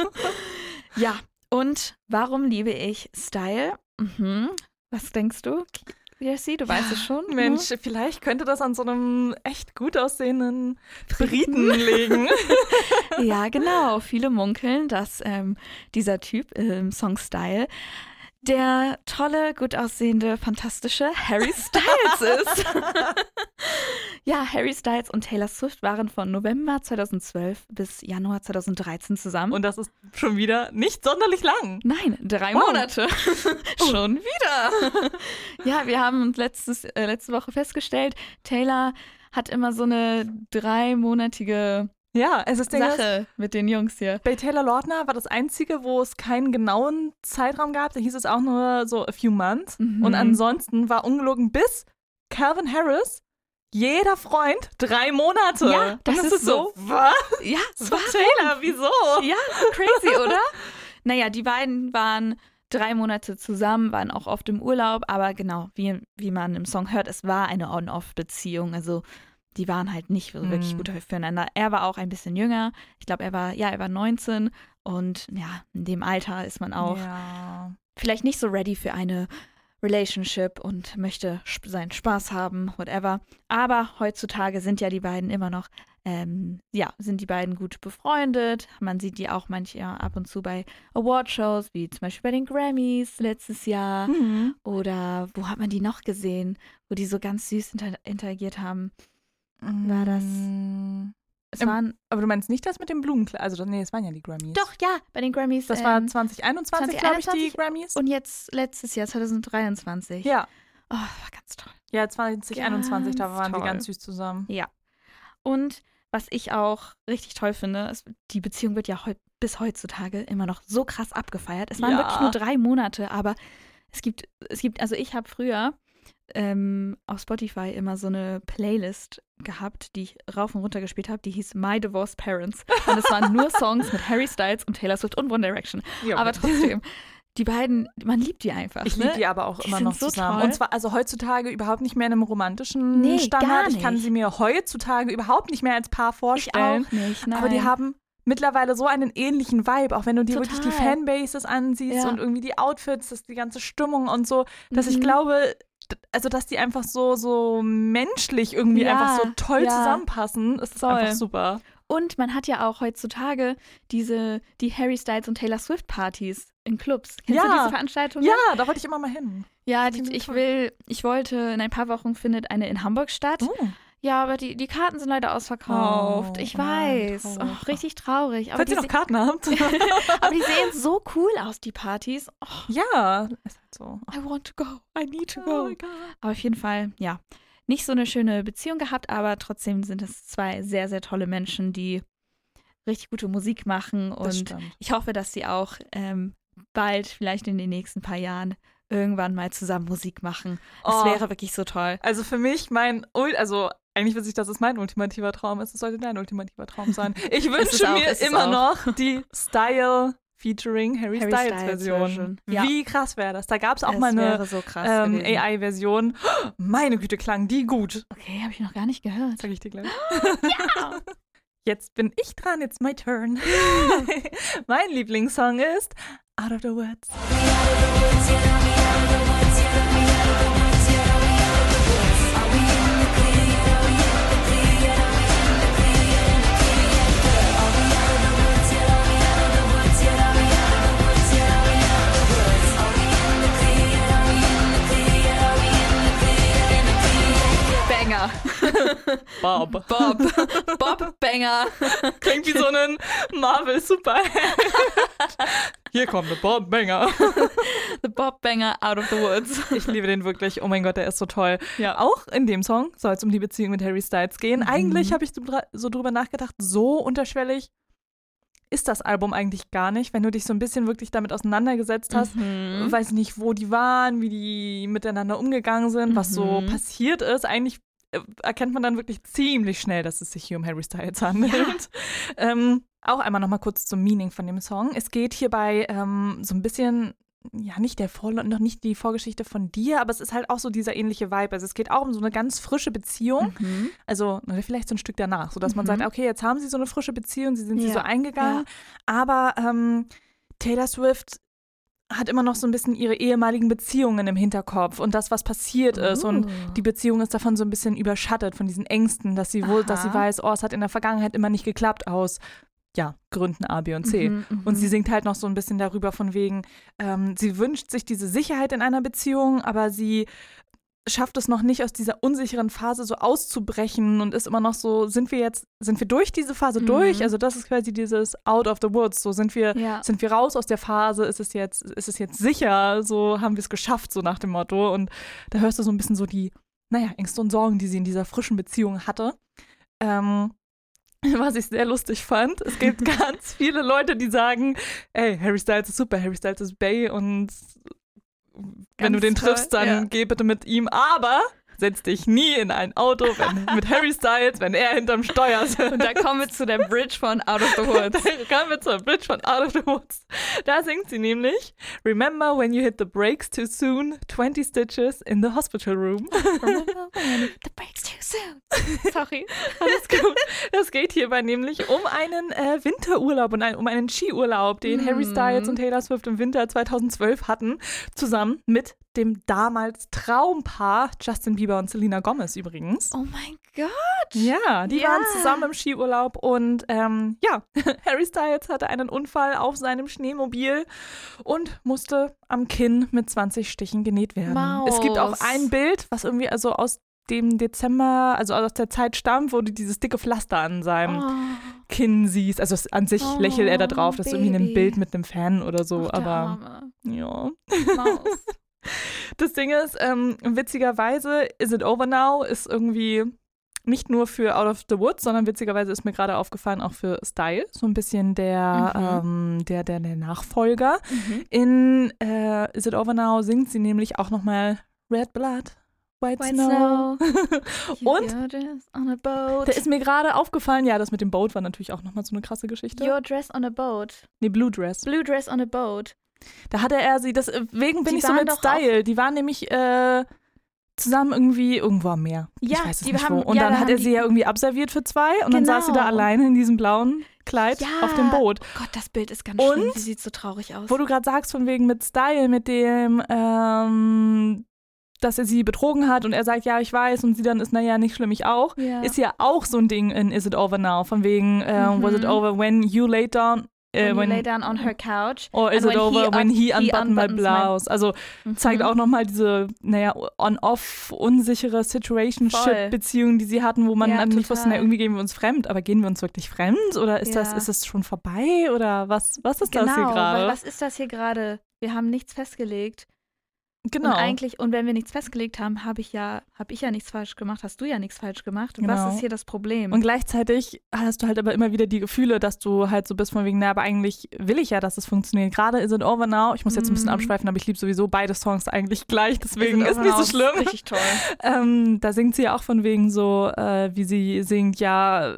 Ja, und warum liebe ich Style? Mhm. Was denkst du, Jessie? Du weißt es schon. Mensch, vielleicht könnte das an so einem echt gut aussehenden Briten liegen. Hm? Ja, genau. Viele munkeln, dass ähm, dieser Typ im Song Style der tolle, gut aussehende, fantastische Harry Styles ist. Ja, Harry Styles und Taylor Swift waren von November zweitausendzwölf bis Januar zweitausenddreizehn zusammen. Und das ist schon wieder nicht sonderlich lang. Nein, drei Oh. Monate. Schon wieder. Ja, wir haben uns letztes, äh, letzte Woche festgestellt, Taylor hat immer so eine dreimonatige Ja, es ist Ding ist, Sache mit den Jungs hier. bei Taylor Lautner war das Einzige, wo es keinen genauen Zeitraum gab. Da hieß es auch nur so a few months. Mhm. Und ansonsten war ungelogen bis Calvin Harris jeder Freund drei Monate. Ja, das Und ist so. Was? Ja, So, Taylor, wieso? Ja, crazy, oder? Naja, die beiden waren drei Monate zusammen, waren auch oft im Urlaub, aber genau, wie, wie man im Song hört, es war eine On-Off-Beziehung. Also die waren halt nicht so wirklich Mm. gut füreinander. Er war auch ein bisschen jünger. Ich glaube, er war, ja, er war neunzehn und ja, in dem Alter ist man auch Ja. vielleicht nicht so ready für eine Relationship und möchte sp- seinen Spaß haben, whatever. Aber heutzutage sind ja die beiden immer noch, ähm, ja, sind die beiden gut befreundet. Man sieht die auch manchmal ab und zu bei Awardshows, wie zum Beispiel bei den Grammys letztes Jahr. Mhm. Oder wo hat man die noch gesehen, wo die so ganz süß inter interagiert haben? War das- Mm. Es Ähm, waren, Aber du meinst nicht das mit dem Blumenkleid? Also, nee, es waren ja die Grammys. doch, ja, bei den Grammys. Das war ähm, zwanzig einundzwanzig, glaube ich, die zwanzig Grammys. und jetzt letztes Jahr, zwanzig dreiundzwanzig. Ja, Oh, war ganz toll. ja, zwanzig einundzwanzig, da Ganz waren die toll. ganz süß zusammen. Ja. Und was ich auch richtig toll finde, ist, die Beziehung wird ja heu bis heutzutage immer noch so krass abgefeiert. Es waren Ja. wirklich nur drei Monate, aber es gibt, es gibt, also ich habe früher ähm, auf Spotify immer so eine Playlist gehabt, die ich rauf und runter gespielt habe, die hieß My Divorced Parents. Und es waren nur Songs mit Harry Styles und Taylor Swift und One Direction. Ja, Aber trotzdem, die beiden, man liebt die einfach. Ich ne? liebe die aber auch Die immer sind noch so zusammen. toll. Und zwar also heutzutage überhaupt nicht mehr in einem romantischen Nee, Standard. gar Ich kann nicht. sie mir heutzutage überhaupt nicht mehr als Paar Ich vorstellen. auch nicht, nein. Aber die haben mittlerweile so einen ähnlichen Vibe, auch wenn du dir wirklich die Total. Fanbases ansiehst Ja. und irgendwie die Outfits, das, die ganze Stimmung und so, dass ich Mhm. glaube, d- also dass die einfach so, so menschlich irgendwie Ja, einfach so toll ja. zusammenpassen. Es ist Voll. einfach super. Und man hat ja auch heutzutage diese, die Harry Styles und Taylor Swift Partys in Clubs. Kennst Ja. du diese Veranstaltungen? Ja, da wollte ich immer mal hin. Ja, die, klingt ich toll. will, ich wollte, in ein paar Wochen findet eine in Hamburg statt. Oh. Ja, aber die, die Karten sind leider ausverkauft. Oh, ich nein, weiß. traurig. Oh, richtig traurig. Aber Falls die, ihr noch Karten habt. se- aber die sehen so cool aus, die Partys. Oh, Ja, ist halt so. I want to go. I need to Oh go. my God. Aber auf jeden Fall, ja, nicht so eine schöne Beziehung gehabt, aber trotzdem sind es zwei sehr, sehr tolle Menschen, die richtig gute Musik machen. Das Und stimmt. ich hoffe, dass sie auch ähm, bald, vielleicht in den nächsten paar Jahren, irgendwann mal zusammen Musik machen. Das Oh. wäre wirklich so toll. Also für mich mein, Ul- also eigentlich weiß ich, dass es mein ultimativer Traum ist. Es sollte dein ultimativer Traum sein. Ich ist wünsche auch, mir ist es immer auch. noch die Style featuring Harry, Harry Styles, Styles Version. Version. Ja. Wie krass wäre das? Da gab es auch Es mal eine wäre so krass ähm, gewesen. A I-Version. Meine Güte, klang die gut. Okay, habe ich noch gar nicht gehört. Sag ich dir gleich. Jetzt bin ich dran, it's my turn. Mein Lieblingssong ist Out of the Woods. Banger. Bob. Bob. Bob Banger. Klingt wie so ein Marvel-Superheld. Hier kommt der Bob Banger. The Bob Banger out of the woods. Ich liebe den wirklich. Oh mein Gott, der ist so toll. Ja. Auch in dem Song soll es um die Beziehung mit Harry Styles gehen. Eigentlich habe ich so, dra- so drüber nachgedacht, so unterschwellig ist das Album eigentlich gar nicht, wenn du dich so ein bisschen wirklich damit auseinandergesetzt hast. Mhm. Weiß nicht, wo die waren, wie die miteinander umgegangen sind, was so Mhm. passiert ist. Eigentlich äh, erkennt man dann wirklich ziemlich schnell, dass es sich hier um Harry Styles handelt. Ähm, auch einmal nochmal kurz zum Meaning von dem Song. Es geht hierbei ähm, so ein bisschen, ja, nicht der Vor noch nicht die Vorgeschichte von dir, aber es ist halt auch so dieser ähnliche Vibe. Also es geht auch um so eine ganz frische Beziehung. Mhm. Also oder vielleicht so ein Stück danach, sodass man Mhm. sagt, okay, jetzt haben sie so eine frische Beziehung, sie sind sie Ja, so eingegangen. Aber ähm, Taylor Swift hat immer noch so ein bisschen ihre ehemaligen Beziehungen im Hinterkopf und das, was passiert ist. Und Uh. die Beziehung ist davon so ein bisschen überschattet, von diesen Ängsten, dass sie wohl, Aha. dass sie weiß, oh, es hat in der Vergangenheit immer nicht geklappt aus, ja, Gründen A, B und C. Mhm, mhm. Und sie singt halt noch so ein bisschen darüber von wegen, ähm, sie wünscht sich diese Sicherheit in einer Beziehung, aber sie schafft es noch nicht, aus dieser unsicheren Phase so auszubrechen und ist immer noch so, sind wir jetzt, sind wir durch diese Phase Mhm. durch? Also das ist quasi dieses Out of the Woods, so sind wir, Ja. sind wir raus aus der Phase, ist es jetzt, ist es jetzt sicher, so haben wir es geschafft, so nach dem Motto. Und da hörst du so ein bisschen so die, naja, Ängste und Sorgen, die sie in dieser frischen Beziehung hatte. Ähm, was ich sehr lustig fand. Es gibt ganz viele Leute, die sagen, ey, Harry Styles ist super, Harry Styles ist Bae und wenn Ganz du den toll, triffst, dann ja. geh bitte mit ihm. Aber setz dich nie in ein Auto wenn, mit Harry Styles, wenn er hinterm Steuer sitzt. Und da kommen wir zu der Bridge von Out of the Woods. Da kommen wir zur Bridge von Out of the Woods. Da singt sie nämlich, Remember when you hit the brakes too soon, twenty stitches in the hospital room. The break's too soon. Sorry. Alles gut. Es geht hierbei nämlich um einen äh, Winterurlaub und ein, um einen Skiurlaub, den Mm. Harry Styles und Taylor Swift im Winter zweitausendzwölf hatten, zusammen mit dem damals Traumpaar Justin Bieber und Selena Gomez übrigens. Oh mein Gott. Ja, die Ja. waren zusammen im Skiurlaub und ähm, ja, Harry Styles hatte einen Unfall auf seinem Schneemobil und musste am Kinn mit zwanzig Stichen genäht werden. Maus. Es gibt auch ein Bild, was irgendwie also aus dem Dezember, also aus der Zeit stammt, wo du dieses dicke Pflaster an seinem Oh, Kinn siehst. Also es, an sich Oh, lächelt er da drauf, das ist irgendwie ein Baby. Bild mit einem Fan oder so, ach, der aber Arme. ja. Maus. Das Ding ist, ähm, witzigerweise, Is It Over Now ist irgendwie nicht nur für Out of the Woods, sondern witzigerweise ist mir gerade aufgefallen, auch für Style, so ein bisschen der, ähm, der, der, der Nachfolger. Mhm. In äh, Is It Over Now singt sie nämlich auch nochmal Red Blood, White, White Snow. Snow. Und Your dress on a boat. da ist mir gerade aufgefallen, ja, das mit dem Boat war natürlich auch nochmal so eine krasse Geschichte. Your dress on a boat. Nee, Blue Dress. Blue dress on a boat. Da hatte er sie, deswegen bin Die ich so waren mit doch Style. Die waren nämlich äh, zusammen irgendwie irgendwo am Meer. Ja, ich weiß es die nicht haben- wo. Und ja, dann da hat haben er die- sie ja irgendwie abserviert für zwei und dann saß sie da Genau. alleine in diesem blauen Kleid Ja. auf dem Boot. Oh Gott, das Bild ist ganz Und? schlimm. Sie sieht so traurig aus. Wo du gerade sagst, von wegen mit Style, mit dem, ähm, dass er sie betrogen hat und er sagt, ja, ich weiß, und sie dann ist, naja, nicht schlimm, ich auch. ja. Ist ja auch so ein Ding in Is It Over Now, von wegen, äh, Mhm. was it over when you laid down, äh, when you lay down on her couch. or is and it when over he when un- he he unbuttoned my unbuttons my- blouse? Also Mhm. zeigt auch nochmal diese, naja, on-off, unsichere Voll. Situationship-Beziehung, die sie hatten, wo man Ja, dann nicht wusste, total. na, irgendwie gehen wir uns fremd, aber gehen wir uns wirklich fremd? Oder ist, das, Ja. ist das schon vorbei? Oder was, was ist Genau, das hier weil gerade? was ist das hier gerade? Wir haben nichts festgelegt. Genau. Und eigentlich, und wenn wir nichts festgelegt haben, habe ich ja, habe ich ja nichts falsch gemacht, hast du ja nichts falsch gemacht. Genau. Was ist hier das Problem? Und gleichzeitig hast du halt aber immer wieder die Gefühle, dass du halt so bist von wegen, na, aber eigentlich will ich ja, dass es funktioniert. Gerade Is It Over Now, ich muss jetzt ein bisschen Mhm. abschweifen, aber ich liebe sowieso beide Songs eigentlich gleich, deswegen Is It ist Over nicht so Now schlimm. Richtig toll. Ähm, da singt sie ja auch von wegen so, äh, wie sie singt, ja,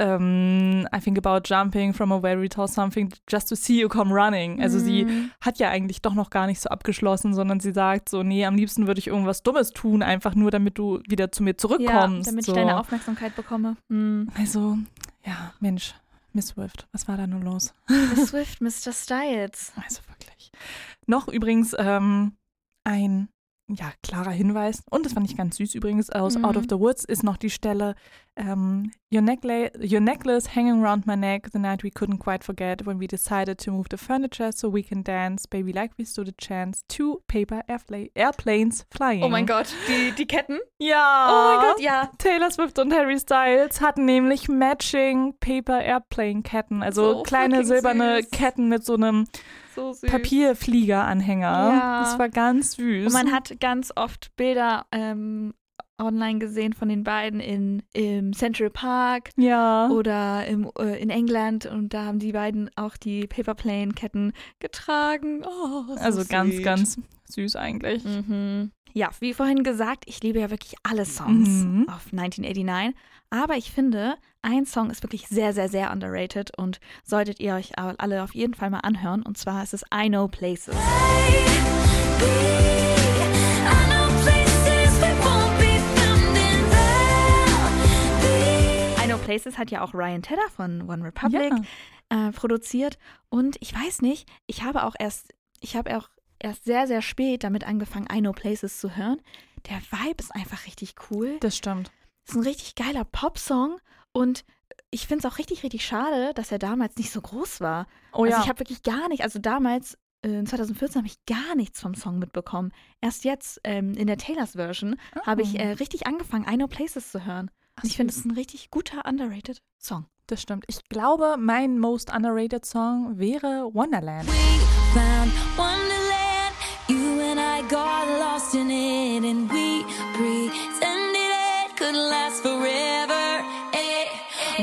ähm, I think about jumping from a very tall something just to see you come running. Also sie Mhm. hat ja eigentlich doch noch gar nicht so abgeschlossen, sondern sie sagt so, nee, am liebsten würde ich irgendwas Dummes tun, einfach nur, damit du wieder zu mir Ja, zurückkommst. damit so. ich deine Aufmerksamkeit bekomme. Mhm. Also, ja, Mensch, Miss Swift, was war da nur los? Miss Swift, Mister Styles. Also wirklich. Noch übrigens ähm, ein ja, klarer Hinweis, und das fand ich ganz süß übrigens, aus Mhm. Out of the Woods ist noch die Stelle, ähm, your, necklace, your necklace hanging around my neck, the night we couldn't quite forget, when we decided to move the furniture so we can dance, baby like we stood a chance, two paper airpla- airplanes flying. Oh mein Gott, die, die Ketten? Ja. Oh mein Gott, ja. Taylor Swift und Harry Styles hatten nämlich matching Paper Airplane Ketten, also So kleine fucking silberne süß. Ketten mit so einem So süß. Papierfliegeranhänger. Ja. Das war ganz süß. Und man hat ganz oft Bilder ähm, online gesehen von den beiden in, im Central Park ja. oder im, äh, in England und da haben die beiden auch die Paperplane-Ketten getragen. Oh, so Also ganz, sweet. ganz süß eigentlich. Mhm. Ja, wie vorhin gesagt, ich liebe ja wirklich alle Songs Mhm. auf neunzehnhundert neunundachtzig. Aber ich finde, ein Song ist wirklich sehr, sehr, sehr underrated und solltet ihr euch alle auf jeden Fall mal anhören. Und zwar ist es I Know Places. I Know Places hat ja auch Ryan Tedder von One Republic Ja. äh, produziert. Und ich weiß nicht, ich habe auch erst, ich habe auch erst sehr, sehr spät damit angefangen, I Know Places zu hören. Der Vibe ist einfach richtig cool. Das stimmt. Das ist ein richtig geiler Popsong und ich finde es auch richtig, richtig schade, dass er damals nicht so groß war. Oh also ja. ich habe wirklich gar nicht, also damals, äh, in zweitausendvierzehn habe ich gar nichts vom Song mitbekommen. Erst jetzt, ähm, in der Taylors Version, Oh. habe ich äh, richtig angefangen, I Know Places zu hören. Ach, Und ich finde, es süß. ist ein richtig guter, underrated Song. Das stimmt. Ich glaube, mein most underrated Song wäre Wonderland. Found Wonderland, you and I got lost in it, and we pretended it could last forever. Eh, Oh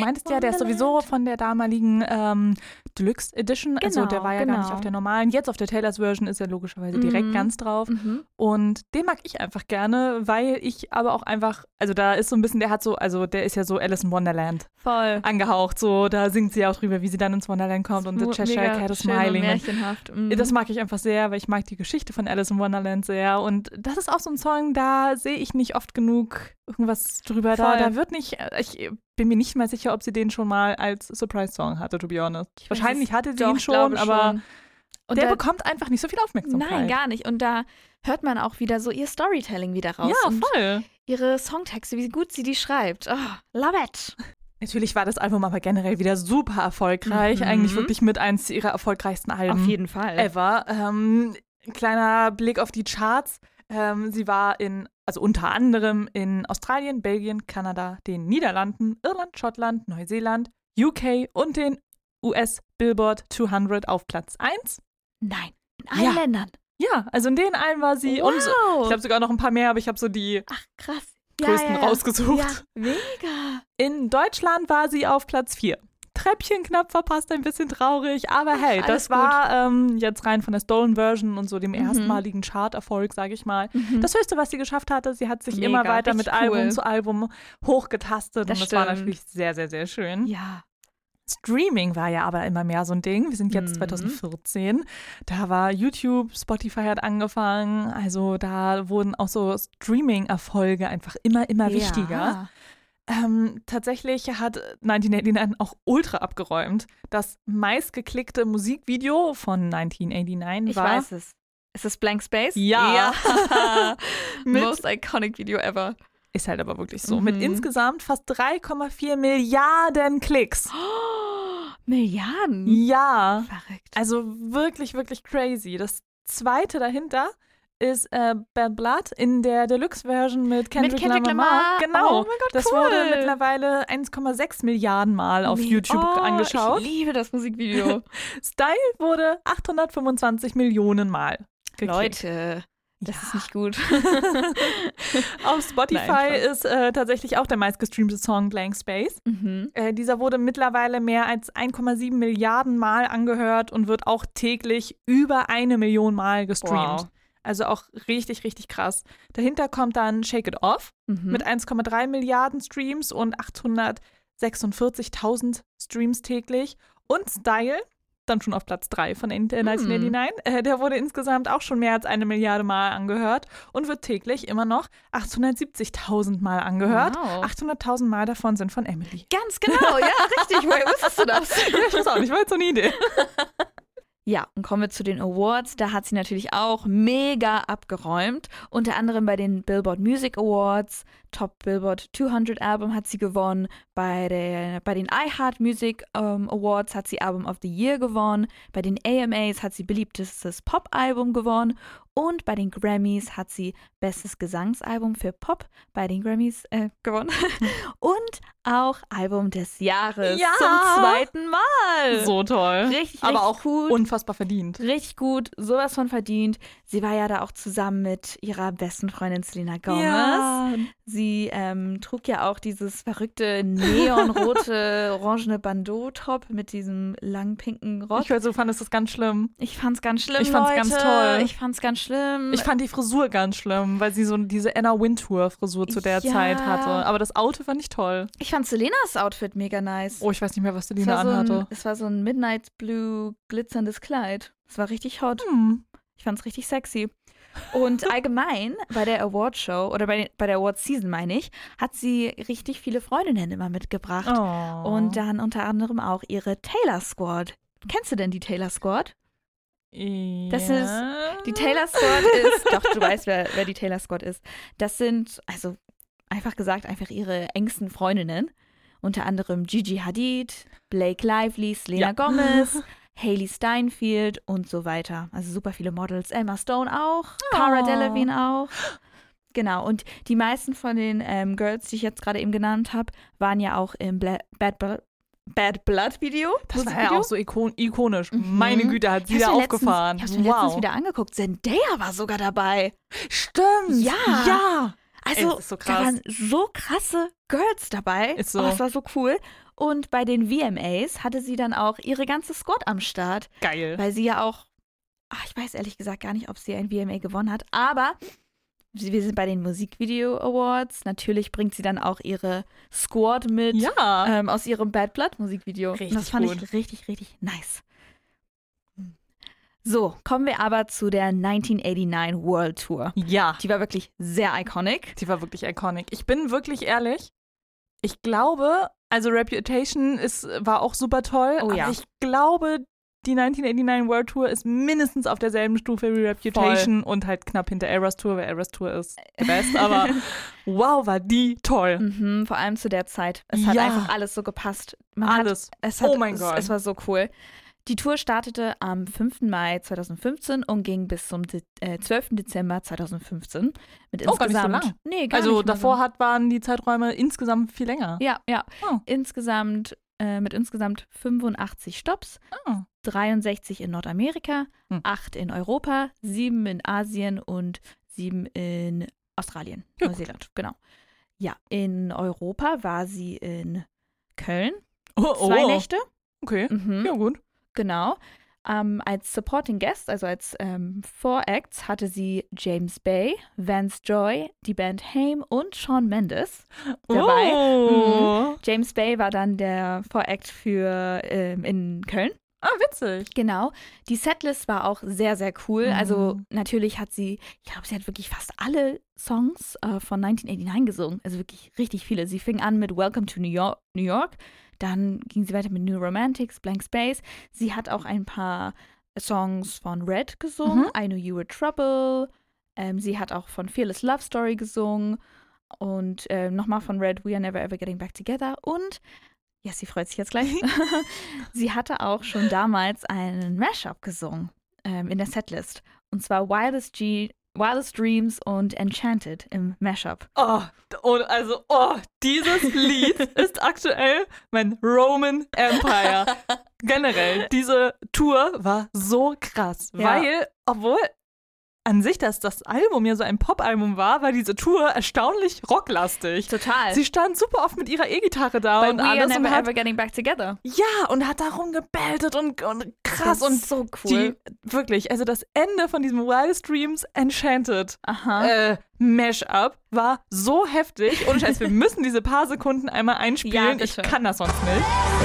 meintest ja, der ist sowieso von der damaligen ähm, Deluxe Edition. Also Genau, der war ja gar nicht genau. auf der normalen. Jetzt auf der Taylor's Version ist er logischerweise direkt Mhm. ganz drauf. Mhm. Und den mag ich einfach gerne, weil ich aber auch einfach, also da ist so ein bisschen, der hat so, also der ist ja so Alice in Wonderland Voll. angehaucht. So, da singt sie auch drüber, wie sie dann ins Wonderland kommt und The Cheshire Mega Cat is schön und smiling. Und märchenhaft. Mhm. das mag ich einfach sehr, weil ich mag die Geschichte von Alice in Wonderland sehr. Und das ist auch so ein Song, da sehe ich nicht oft genug irgendwas drüber. Da, Voll. da wird nicht, ich bin mir nicht mal sicher, ob sie den schon mal als Surprise-Song hatte, to be honest. Ich weiß Wahrscheinlich es hatte sie doch, ihn schon, glaube aber schon. Und der da, bekommt einfach nicht so viel Aufmerksamkeit. nein, gar nicht. Und da hört man auch wieder so ihr Storytelling wieder raus. Ja, und voll. ihre Songtexte, wie gut sie die schreibt. Oh, love it. Natürlich war das Album aber generell wieder super erfolgreich. Mhm. Eigentlich wirklich mit eins ihrer erfolgreichsten Alben Auf jeden Fall. ever. Ähm, ein kleiner Blick auf die Charts. Ähm, sie war in, also unter anderem in Australien, Belgien, Kanada, den Niederlanden, Irland, Schottland, Neuseeland, U K und den U S Billboard zweihundert auf Platz eins. Nein, in allen Ja. Ländern. Ja, also in den allen war sie. Und so, Wow. ich glaube sogar noch ein paar mehr, aber ich habe so die Ach, krass. größten rausgesucht. Ja, mega. In Deutschland war sie auf Platz vier. Treppchen knapp verpasst, ein bisschen traurig, aber hey, Alles das war ähm, jetzt rein von der Stolen Version und so dem erstmaligen Charterfolg, sage ich mal. Mhm. Das Höchste, was sie geschafft hatte, sie hat sich Mega, immer weiter mit richtig cool. Album zu Album hochgetastet Das und das war stimmt. natürlich sehr, sehr, sehr schön. Ja. Streaming war ja aber immer mehr so ein Ding. Wir sind jetzt Mhm. zwanzig vierzehn. Da war YouTube, Spotify hat angefangen. Also da wurden auch so Streaming-Erfolge einfach immer, immer wichtiger. Ja. Ähm, tatsächlich hat neunzehnhundertneunundachtzig auch ultra abgeräumt. Das meistgeklickte Musikvideo von neunzehnhundertneunundachtzig Ich war. weiß es. Ist es Blank Space? Ja. ja. Mit- Most iconic Video ever. Ist halt aber wirklich so. Mhm. Mit insgesamt fast drei Komma vier Milliarden Klicks. Oh, Milliarden. Ja. Verrückt. Also wirklich, wirklich crazy. Das zweite dahinter ist äh, Bad Blood in der Deluxe-Version mit Kendrick, Kendrick Lamar. Lamar. Genau. Oh mein Gott, das cool. wurde mittlerweile eins Komma sechs Milliarden Mal auf Me- YouTube oh, angeschaut. Ich liebe das Musikvideo. Style wurde achthundertfünfundzwanzig Millionen Mal geklickt. Leute, das Ja. ist nicht gut. Auf Spotify Nein, Spaß. ist äh, tatsächlich auch der meistgestreamte Song Blank Space. mhm. Äh, dieser wurde mittlerweile mehr als eins Komma sieben Milliarden Mal angehört und wird auch täglich über eine Million Mal gestreamt. Wow. Also auch richtig, richtig krass. Dahinter kommt dann Shake It Off Mhm. mit eins Komma drei Milliarden Streams und achthundertsechsundvierzigtausend Streams täglich. Und Style, dann schon auf Platz drei von Hm. neunzehnhundertneunundneunzig. Äh, der wurde insgesamt auch schon mehr als eine Milliarde Mal angehört und wird täglich immer noch achthundertsiebzigtausend Mal angehört. Wow. achthunderttausend Mal davon sind von Emily. Ganz genau, ja, richtig. Woher wusstest du das? Ja, ich weiß auch nicht, war jetzt so eine Idee. Ja, und kommen wir zu den Awards. Da hat sie natürlich auch mega abgeräumt. Unter anderem bei den Billboard Music Awards, Top Billboard zweihundert Album hat sie gewonnen. Bei, der, bei den iHeart Music ähm, Awards hat sie Album of the Year gewonnen. Bei den A M As hat sie beliebtestes Pop-Album gewonnen. Und bei den Grammys hat sie bestes Gesangsalbum für Pop bei den Grammys äh, gewonnen. Und auch Album des Jahres Ja. zum zweiten Mal. So toll. Richtig, Aber richtig auch gut. unfassbar verdient. Richtig gut, sowas von verdient. Sie war ja da auch zusammen mit ihrer besten Freundin Selena Gomez. Ja. Sie ähm, trug ja auch dieses verrückte neonrote, orangene Bandeau-Top mit diesem langen pinken Rock. Ich weiß, du fandest das ganz schlimm. Ich fand's ganz schlimm, Ich fand's Leute. ganz toll. Ich fand's ganz schlimm. Ich fand die Frisur ganz schlimm, weil sie so diese Anna Wintour-Frisur zu der Ja. Zeit hatte. Aber das Auto fand ich toll. Ich fand Selenas Outfit mega nice. Oh, ich weiß nicht mehr, was es, Selena war so ein, anhatte. es war so ein Midnight Blue glitzerndes Kleid. Es war richtig hot. Hm. Ich fand's richtig sexy. Und allgemein bei der Awardshow oder bei, bei der Awards-Season, meine ich, hat sie richtig viele Freundinnen immer mitgebracht. Oh. Und dann unter anderem auch ihre Taylor Squad. Kennst du denn die Taylor Squad? Das ja. ist- Die Taylor Squad ist, doch, du weißt, wer, wer die Taylor Squad ist. Das sind, also einfach gesagt, einfach ihre engsten Freundinnen. Unter anderem Gigi Hadid, Blake Lively, Selena Ja. Gomez, Hailey Steinfeld und so weiter. Also super viele Models. Emma Stone auch, Cara Oh. Delevingne auch. Genau, und die meisten von den ähm, Girls, die ich jetzt gerade eben genannt habe, waren ja auch im Bla Bad, Bl Bad Blood Video. Das war ja Musikvideo. auch so ikon ikonisch. Mhm. Meine Güte, hat sie Ich da hab's mir letztens- aufgefahren. Ich hab's mir letztens wow. wieder angeguckt. Zendaya war sogar dabei. Stimmt. Ja. Ja. Also, es ist so da krass. waren so krasse Girls dabei. Ist so. Oh, das war so cool. Und bei den V M As hatte sie dann auch ihre ganze Squad am Start. Geil. Weil sie ja auch, ach, ich weiß ehrlich gesagt gar nicht, ob sie ein V M A gewonnen hat, aber sie- wir sind bei den Musikvideo Awards. Natürlich bringt sie dann auch ihre Squad mit Ja. ähm, aus ihrem Bad Blood Musikvideo. Richtig Und das fand gut. ich richtig, richtig nice. So, kommen wir aber zu der neunzehnhundertneunundachtzig World Tour. Ja. Die war wirklich sehr iconic. Die war wirklich iconic. Ich bin wirklich ehrlich. Ich glaube, also Reputation ist, war auch super toll. Oh aber ja. ich glaube, die neunzehnhundertneunundachtzig World Tour ist mindestens auf derselben Stufe wie Reputation und halt knapp hinter Eras Tour, weil Eras Tour ist the best. Aber wow, war die toll. Mhm, vor allem zu der Zeit. Es hat Ja. einfach alles so gepasst. Man Alles. Hat, es hat, Oh mein es, Gott. Es war so cool. Die Tour startete am fünften Mai zweitausendfünfzehn und ging bis zum De- äh, zwölften Dezember zweitausendfünfzehn. Mit Oh, gar nicht so insgesamt, lang. Nee, gar Also nicht mal davor so. hat, waren die Zeiträume insgesamt viel länger. Ja, ja. Oh. Insgesamt, äh, mit insgesamt fünfundachtzig Stopps, Oh. dreiundsechzig in Nordamerika, Hm. acht in Europa, sieben in Asien und sieben in Australien, Ja, Neuseeland, genau. Ja, in Europa war sie in Köln, Oh, zwei oh. Nächte. Okay. Mhm. Ja, gut. Genau. Ähm, als Supporting Guest, also als ähm, Voracts, hatte sie James Bay, Vance Joy, die Band Haim und Shawn Mendes dabei. Oh. James Bay war dann der Voract für ähm, in Köln. Ah, witzig. Genau. Die Setlist war auch sehr, sehr cool. Mhm. Also natürlich hat sie, ich glaube, sie hat wirklich fast alle Songs äh, von neunzehnhundertneunundachtzig gesungen. Also wirklich richtig viele. Sie fing an mit Welcome to New York, New York. Dann ging sie weiter mit New Romantics, Blank Space. Sie hat auch ein paar Songs von Red gesungen. Mhm. I Knew You Were Trouble. Ähm, sie hat auch von Fearless Love Story gesungen. Und ähm, nochmal von Red, We Are Never Ever Getting Back Together. Und ja, sie freut sich jetzt gleich. Sie hatte auch schon damals einen Mashup gesungen ähm, in der Setlist. Und zwar Wildest, G Wildest Dreams und Enchanted im Mashup. Oh, und also, oh, dieses Lied ist aktuell mein Roman Empire. Generell, diese Tour war so krass, Ja. weil, obwohl an sich das, das Album ja so ein Pop-Album war, war diese Tour erstaunlich rocklastig. Total. Sie stand super oft mit ihrer E-Gitarre da Bei und We Are alles Never und hat, Ever Getting Back Together. ja, und hat darum gebeltet und, und krass Das und ist so cool. die, wirklich, also das Ende von diesem Wildest Dreams Enchanted Aha. äh, Mashup war so heftig. Und Scheiß, wir müssen diese paar Sekunden einmal Ja, einspielen. ich bitte. kann das sonst nicht.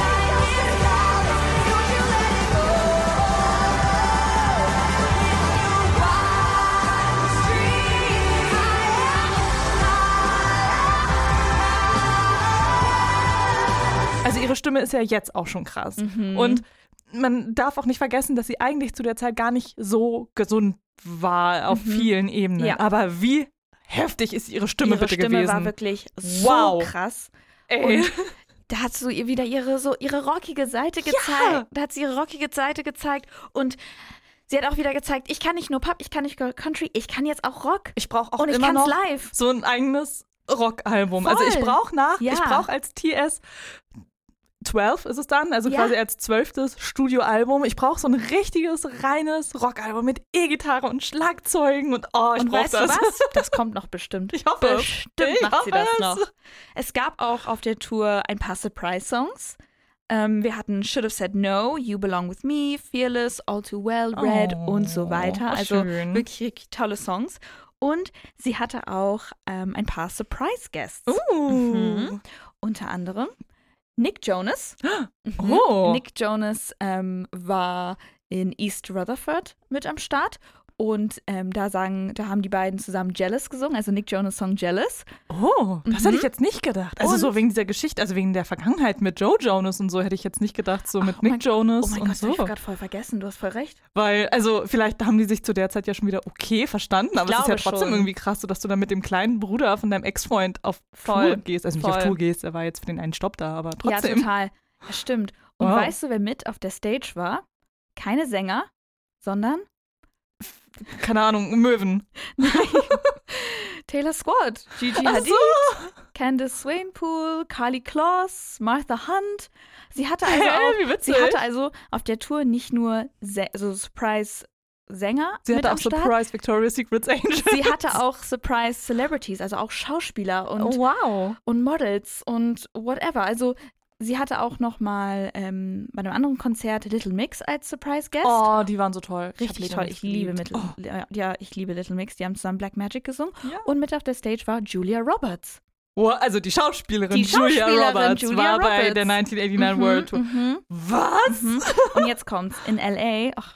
Also ihre Stimme ist ja jetzt auch schon krass. Mhm. Und man darf auch nicht vergessen, dass sie eigentlich zu der Zeit gar nicht so gesund war auf Mhm. vielen Ebenen. Ja. Aber wie heftig ist ihre Stimme Ihre bitte Stimme gewesen? war wirklich so Wow. krass. Ey. Und da hat sie ihr wieder ihre, so ihre rockige Seite gezeigt. Da hat sie ihre rockige Seite gezeigt. Und sie hat auch wieder gezeigt, ich kann nicht nur Pop, ich kann nicht nur Country, ich kann jetzt auch Rock. Ich brauche auch Und ich immer kann's noch live. so ein eigenes Rockalbum. Voll. Also ich brauche nach, Ja. ich brauche als T S zwölf ist es dann, also Ja. quasi als zwölftes Studioalbum. Ich brauche so ein richtiges, reines Rockalbum mit E-Gitarre und Schlagzeugen und oh, ich Und brauche weißt das. du was? Das kommt noch bestimmt. Ich hoffe. Bestimmt Ich macht sie das hoffe noch. es. Es gab auch auf der Tour ein paar Surprise-Songs. Ähm, wir hatten Should Have Said No, You Belong With Me, Fearless, All Too Well, Red Oh, und so weiter. Also schön. wirklich, wirklich tolle Songs. Und sie hatte auch ähm, ein paar Surprise-Guests. Uh. Mhm. Unter anderem Nick Jonas. Mhm. Oh. Nick Jonas ähm, war in East Rutherford mit am Start. Und ähm, da sagen, da haben die beiden zusammen Jealous gesungen, also Nick Jonas Song Jealous. Oh, das Mhm. hätte ich jetzt nicht gedacht. Also Und- so wegen dieser Geschichte, also wegen der Vergangenheit mit Joe Jonas und so hätte ich jetzt nicht gedacht, so mit Oh Nick mein- Jonas Oh mein und Gott, das hab so. ich gerade voll vergessen, du hast voll recht. Weil, also vielleicht haben die sich zu der Zeit ja schon wieder okay verstanden, aber es ist ja glaube trotzdem schon. irgendwie krass, so dass du dann mit dem kleinen Bruder von deinem Ex-Freund auf Voll. Tour gehst. Also nicht auf Voll. Tour gehst, er war jetzt für den einen Stopp da, aber Ja, trotzdem. total. Das stimmt. Und Wow. weißt du, wer mit auf der Stage war? Keine Sänger, sondern Keine Ahnung, Möwen. Taylor Squad, Gigi Ach Hadid, so. Candice Swainpool, Carly Kloss, Martha Hunt. Sie hatte also Hä, auch, wie witzig. sie hatte also auf der Tour nicht nur Se- also Surprise Sänger Sie mit hatte am auch Start. Surprise Victoria's Secret Angels. Sie hatte auch Surprise Celebrities, also auch Schauspieler und, Oh, wow. und Models und whatever. Also sie hatte auch noch mal ähm, bei einem anderen Konzert Little Mix als Surprise Guest. Oh, die waren so toll. Ich hab Richtig Little toll. Mix Ich liebe geliebt. Little, Oh. ja, ja, ich liebe Little Mix. Die haben zusammen Black Magic gesungen. Ja. Und mit auf der Stage war Julia Roberts. Oh, also die Schauspielerin, Die Julia Schauspielerin Roberts Julia war bei Roberts. der neunzehnhundert neunundachtzig World Tour. Mhm. Was? Mhm. Und jetzt kommt's. In L A, ach,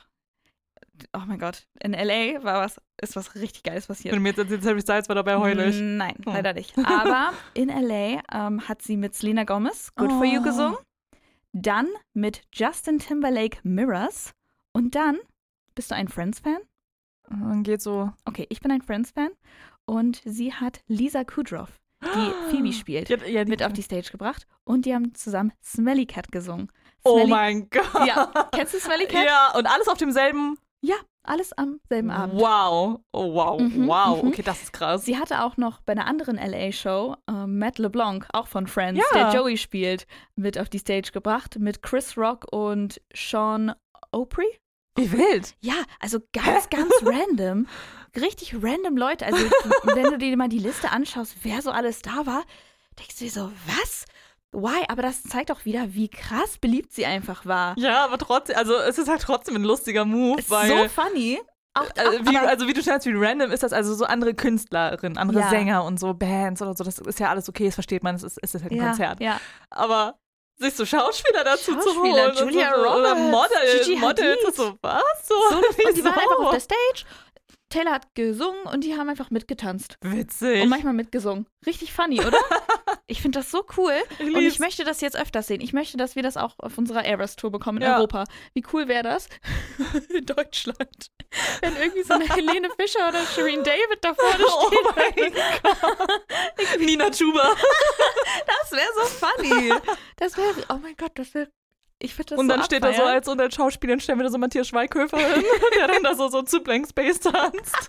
oh mein Gott, in L A war was, ist was richtig Geiles passiert. Wenn du mir jetzt erzählst, Harry Styles war dabei heulig. Nein, Hm. leider nicht. Aber in L A ähm, hat sie mit Selena Gomez Good For You Oh. gesungen. Dann mit Justin Timberlake Mirrors. Und dann, bist du ein Friends-Fan? Dann geht so. Okay, ich bin ein Friends-Fan. Und sie hat Lisa Kudrow, die Phoebe spielt, Ja, ja, die- mit auf die Stage gebracht. Und die haben zusammen Smelly Cat gesungen. Oh Smelly- mein Gott. Ja, kennst du Smelly Cat? Ja, und alles auf demselben. Ja, alles am selben Abend. Wow. Oh, wow. Mhm, wow. mhm. Okay, das ist krass. Sie hatte auch noch bei einer anderen L A-Show äh, Matt LeBlanc, auch von Friends, Ja. der Joey spielt, mit auf die Stage gebracht mit Chris Rock und Sean O'Prey. Wie wild. Ja, also ganz, ganz random. Richtig random Leute. Also wenn du dir mal die Liste anschaust, wer so alles da war, denkst du dir so, was? Why? Aber das zeigt auch wieder, wie krass beliebt sie einfach war. Ja, aber trotzdem, also es ist halt trotzdem ein lustiger Move, Ist weil. so funny. Auch, Also auch, wie, aber, also wie du schnellst, wie random ist das, also so andere Künstlerinnen, andere Ja. Sänger und so Bands oder so, das ist ja alles okay, das versteht man, es ist, es ist halt ein ja, Konzert. Ja. Aber sich so Schauspieler dazu zu Schauspieler, holen Julia und so, oder Roberts, Model, Gigi Models, Hadid. so was? So, So, und die waren wieso? einfach auf der Stage. Taylor hat gesungen und die haben einfach mitgetanzt. Witzig. Und manchmal mitgesungen. Richtig funny, oder? Ich finde das so cool. Ich Und lieb's. ich möchte das jetzt öfters sehen. Ich möchte, dass wir das auch auf unserer Eras-Tour bekommen in Ja. Europa. Wie cool wäre das? In Deutschland. Wenn irgendwie so eine Helene Fischer oder Shireen David da vorne Oh steht. mein Gott. Nina Chuba. Das wäre so funny. Das wäre, oh mein Gott, das wäre, ich finde das Und so dann steht da so abfeiern. als unter Schauspielern, stellen wir da so Matthias Schweighöfer hin, der dann da so, so zu Blank Space tanzt.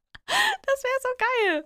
Das wäre so geil.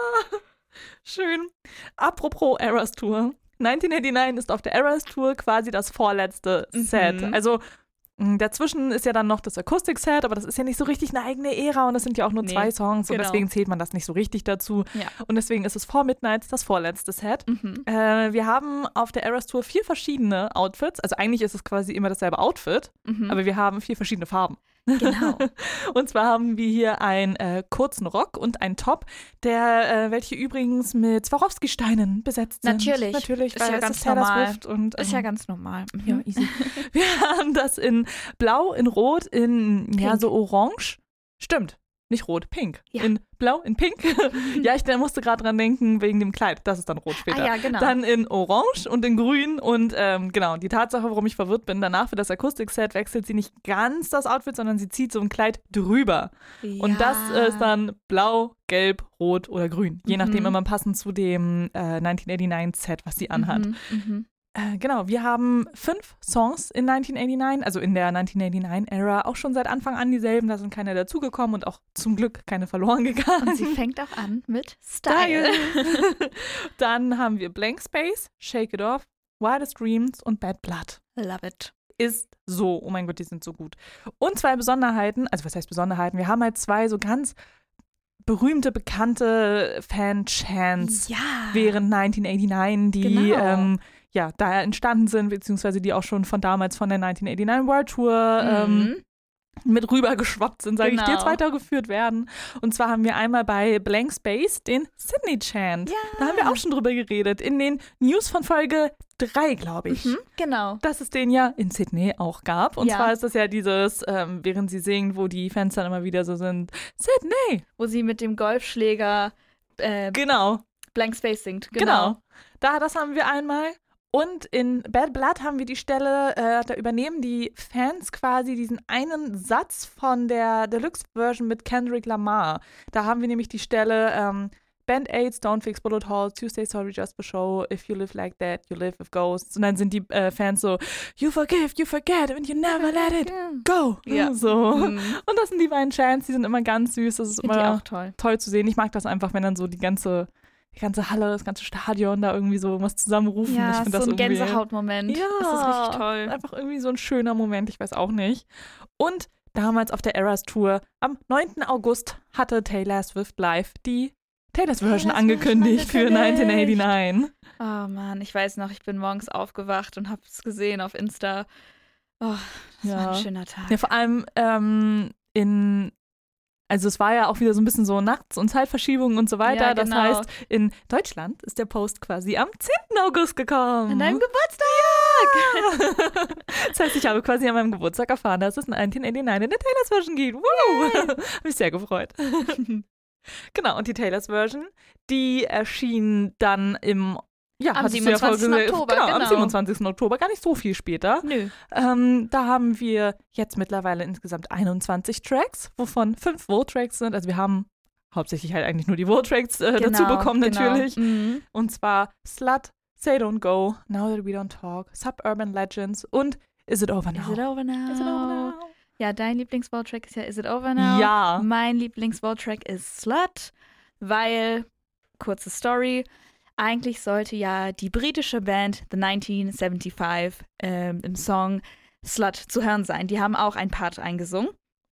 Schön. Apropos Eras Tour. neunzehnhundertneunundachtzig ist auf der Eras Tour quasi das vorletzte Mhm. Set. Also mh, dazwischen ist ja dann noch das Akustik-Set, aber das ist ja nicht so richtig eine eigene Ära und es sind ja auch nur Nee, zwei Songs und genau. deswegen zählt man das nicht so richtig dazu. Ja. Und deswegen ist es vor Midnight das vorletzte Set. Mhm. Äh, wir haben auf der Eras Tour vier verschiedene Outfits. Also eigentlich ist es quasi immer dasselbe Outfit, Mhm. aber wir haben vier verschiedene Farben. Genau. Und zwar haben wir hier einen äh, kurzen Rock und einen Top, der äh, welche übrigens mit Swarovski-Steinen besetzt sind. Natürlich. Natürlich, Ist weil ja es ganz ist Taylor normal. Swift und Ist ähm, ja ganz normal. Mhm. ja, easy. Wir haben das in Blau, in Rot, in ja Pink. so Orange. Stimmt. Nicht rot, pink. Ja. In blau, in pink. Ja, ich da musste gerade dran denken, wegen dem Kleid. Das ist dann rot später. Ah ja, genau. Dann in orange und in grün. Und ähm, genau, die Tatsache, warum ich verwirrt bin, danach für das Akustikset wechselt sie nicht ganz das Outfit, sondern sie zieht so ein Kleid drüber. Und das ist dann blau, gelb, rot oder grün. Je Mhm. nachdem immer passend zu dem äh, neunzehnhundertneunundachtzig-Set, was sie anhat. Mhm. Mhm. Äh, genau, wir haben fünf Songs in neunzehnhundertneunundachtzig, also in der neunzehnhundertneunundachtzig-Ära, auch schon seit Anfang an dieselben, da sind keine dazugekommen und auch zum Glück keine verloren gegangen. Und sie fängt auch an mit Style. Dann haben wir Blank Space, Shake It Off, Wildest Dreams und Bad Blood. Love it. Ist so, oh mein Gott, die sind so gut. Und zwei Besonderheiten, also was heißt Besonderheiten? Wir haben halt zwei so ganz berühmte, bekannte Fan-Chants Ja. während neunzehnhundertneunundachtzig, die Genau. ähm, ja, da entstanden sind, beziehungsweise die auch schon von damals von der neunzehnhundertneunundachtzig World Tour ähm, Mhm. mit rübergeschwappt sind, sage ich dir, Genau. jetzt weitergeführt werden. Und zwar haben wir einmal bei Blank Space den Sydney Chant. Ja. Da haben wir auch schon drüber geredet, in den News von Folge drei, glaube ich. Mhm. Genau. Dass es den ja in Sydney auch gab. Und Ja. zwar ist das ja dieses, ähm, während sie singen, wo die Fans dann immer wieder so sind, Sydney! Wo sie mit dem Golfschläger äh, Genau. Blank Space singt. Genau. Genau. Da, das haben wir einmal. Und in Bad Blood haben wir die Stelle, äh, da übernehmen die Fans quasi diesen einen Satz von der Deluxe-Version mit Kendrick Lamar. Da haben wir nämlich die Stelle, ähm, Band-Aids, don't fix bullet holes, Tuesday sorry just for show, if you live like that, you live with ghosts. Und dann sind die äh, Fans so, you forgive, you forget and you never let it go. Ja. So. Mhm. Und das sind die beiden Chants, die sind immer ganz süß. Das ist Finde ich immer auch toll. toll zu sehen. Ich mag das einfach, wenn dann so die ganze, die ganze Halle, das ganze Stadion da irgendwie so was zusammenrufen. ich Ja, find so das ein irgendwie, Gänsehautmoment. Ja, Das ist richtig toll. einfach irgendwie so ein schöner Moment, ich weiß auch nicht. Und damals auf der Eras Tour, am neunten August hatte Taylor Swift live die Taylor's Version Taylor's angekündigt für Version angekündigt. neunzehnhundertneunundachtzig. Oh Mann, ich weiß noch, ich bin morgens aufgewacht und habe es gesehen auf Insta. Oh, das war Ja. ein schöner Tag. Ja, vor allem ähm, in, also es war ja auch wieder so ein bisschen so Nachts- und Zeitverschiebungen und so weiter. Ja, genau. Das heißt, in Deutschland ist der Post quasi am zehnten August gekommen. An deinem Geburtstag! Das heißt, ich habe quasi an meinem Geburtstag erfahren, dass es neunzehnhundertneunundachtzig in der Taylor's Version gibt. Woo! Habe mich sehr gefreut. Genau, und die Taylor's Version, die erschien dann im ja, Am hattest du ja siebenundzwanzigsten vorgesehen, Oktober, genau, am genau. siebenundzwanzigsten Oktober, gar nicht so viel später. Nö. Ähm, da haben wir jetzt mittlerweile insgesamt einundzwanzig Tracks, wovon fünf Vote-Tracks sind. Also wir haben hauptsächlich halt eigentlich nur die Vote-Tracks äh, dazu bekommen genau. natürlich. Mhm. Und zwar Slut, Say Don't Go, Now That We Don't Talk, Suburban Legends und Is It Over Now? Is it over now? Is it over now? Ja, dein Lieblings-Vote-Track ist ja Is it over now? Ja. Mein Lieblings-Vote-Track ist Slut, weil, kurze Story, eigentlich sollte ja die britische Band The neunzehnhundertfünfundsiebzig ähm, im Song Slut zu hören sein. Die haben auch ein Part eingesungen.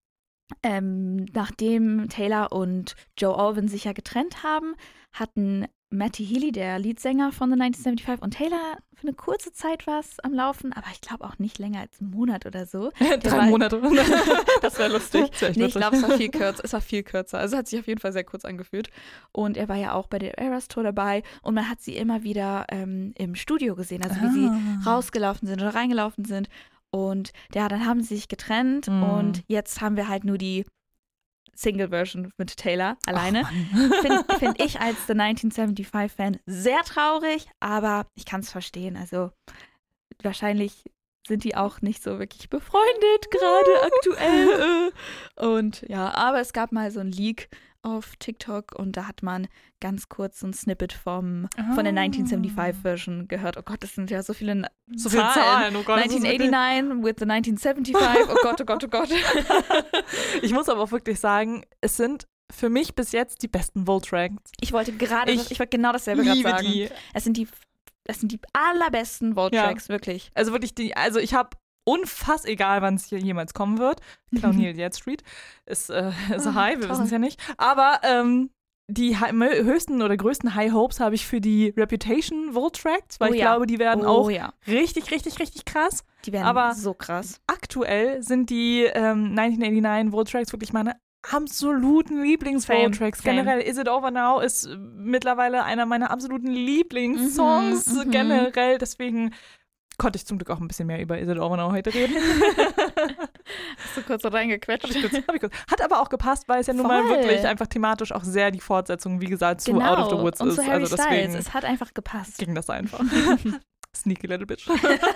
Ähm, nachdem Taylor und Joe Alwyn sich ja getrennt haben, hatten Matty Healy, der Leadsänger von The neunzehnhundertfünfundsiebzig, und Taylor für eine kurze Zeit was am Laufen, aber ich glaube auch nicht länger als einen Monat oder so. Der Drei war- Monate. Das wäre lustig. Das wär echt Nee, ich lustig. glaube, es war viel kürzer. Es war viel kürzer. Also hat sich auf jeden Fall sehr kurz angefühlt. Und er war ja auch bei der Eras Tour dabei. Und man hat sie immer wieder ähm, im Studio gesehen. Also wie sie Ah. rausgelaufen sind oder reingelaufen sind. Und ja, dann haben sie sich getrennt. Mm. Und jetzt haben wir halt nur die Single-Version mit Taylor alleine. Ach, Mann. Finde find ich als The neunzehnhundertfünfundsiebzig-Fan sehr traurig. Aber ich kann es verstehen. Also wahrscheinlich sind die auch nicht so wirklich befreundet, gerade aktuell. Und ja, aber es gab mal so ein Leak auf TikTok und da hat man ganz kurz so ein Snippet vom, von der Ah. neunzehnhundertfünfundsiebzig-Version gehört. Oh Gott, das sind ja so viele So viele Zahlen, oh Gott. das ist wirklich- neunzehnhundertneunundachtzig with the neunzehnhundertfünfundsiebzig. Oh Gott, oh Gott, oh Gott. Ich muss aber auch wirklich sagen, es sind für mich bis jetzt die besten Vote-Tracks. Ich wollte gerade, Ich ich, wollte genau dasselbe gerade Liebe sagen. die. Es sind die, es sind die allerbesten Vote-Tracks, wirklich. Also wirklich die, also ich habe unfassbar, egal wann es hier jemals kommen wird, Clownhill Yard Street ist, äh, ist Ah, high, wir toll. wissen es ja nicht, aber ähm, die hi- mö- höchsten oder größten High Hopes habe ich für die Reputation Vote Tracks, weil Oh ich ja. glaube, die werden Oh auch ja, richtig, richtig, richtig krass. die werden aber- so krass. Aktuell sind die ähm, neunzehnhundertneunundachtzig Vote Tracks wirklich meine absoluten Lieblings-Vote-Tracks. Same, same. Generell Is It Over Now ist äh, mittlerweile einer meiner absoluten Lieblingssongs Mhm, mhm. generell. Deswegen konnte ich zum Glück auch ein bisschen mehr über Is It Over Now heute reden. Hast du kurz so reingequetscht? Hab ich kurz, hab ich kurz. Hat aber auch gepasst, weil es ja nun mal Voll. wirklich einfach thematisch auch sehr die Fortsetzung, wie gesagt, zu Out of the Woods und ist. zu Harry Also deswegen Styles. Es hat einfach gepasst. ging das einfach. Sneaky little bitch.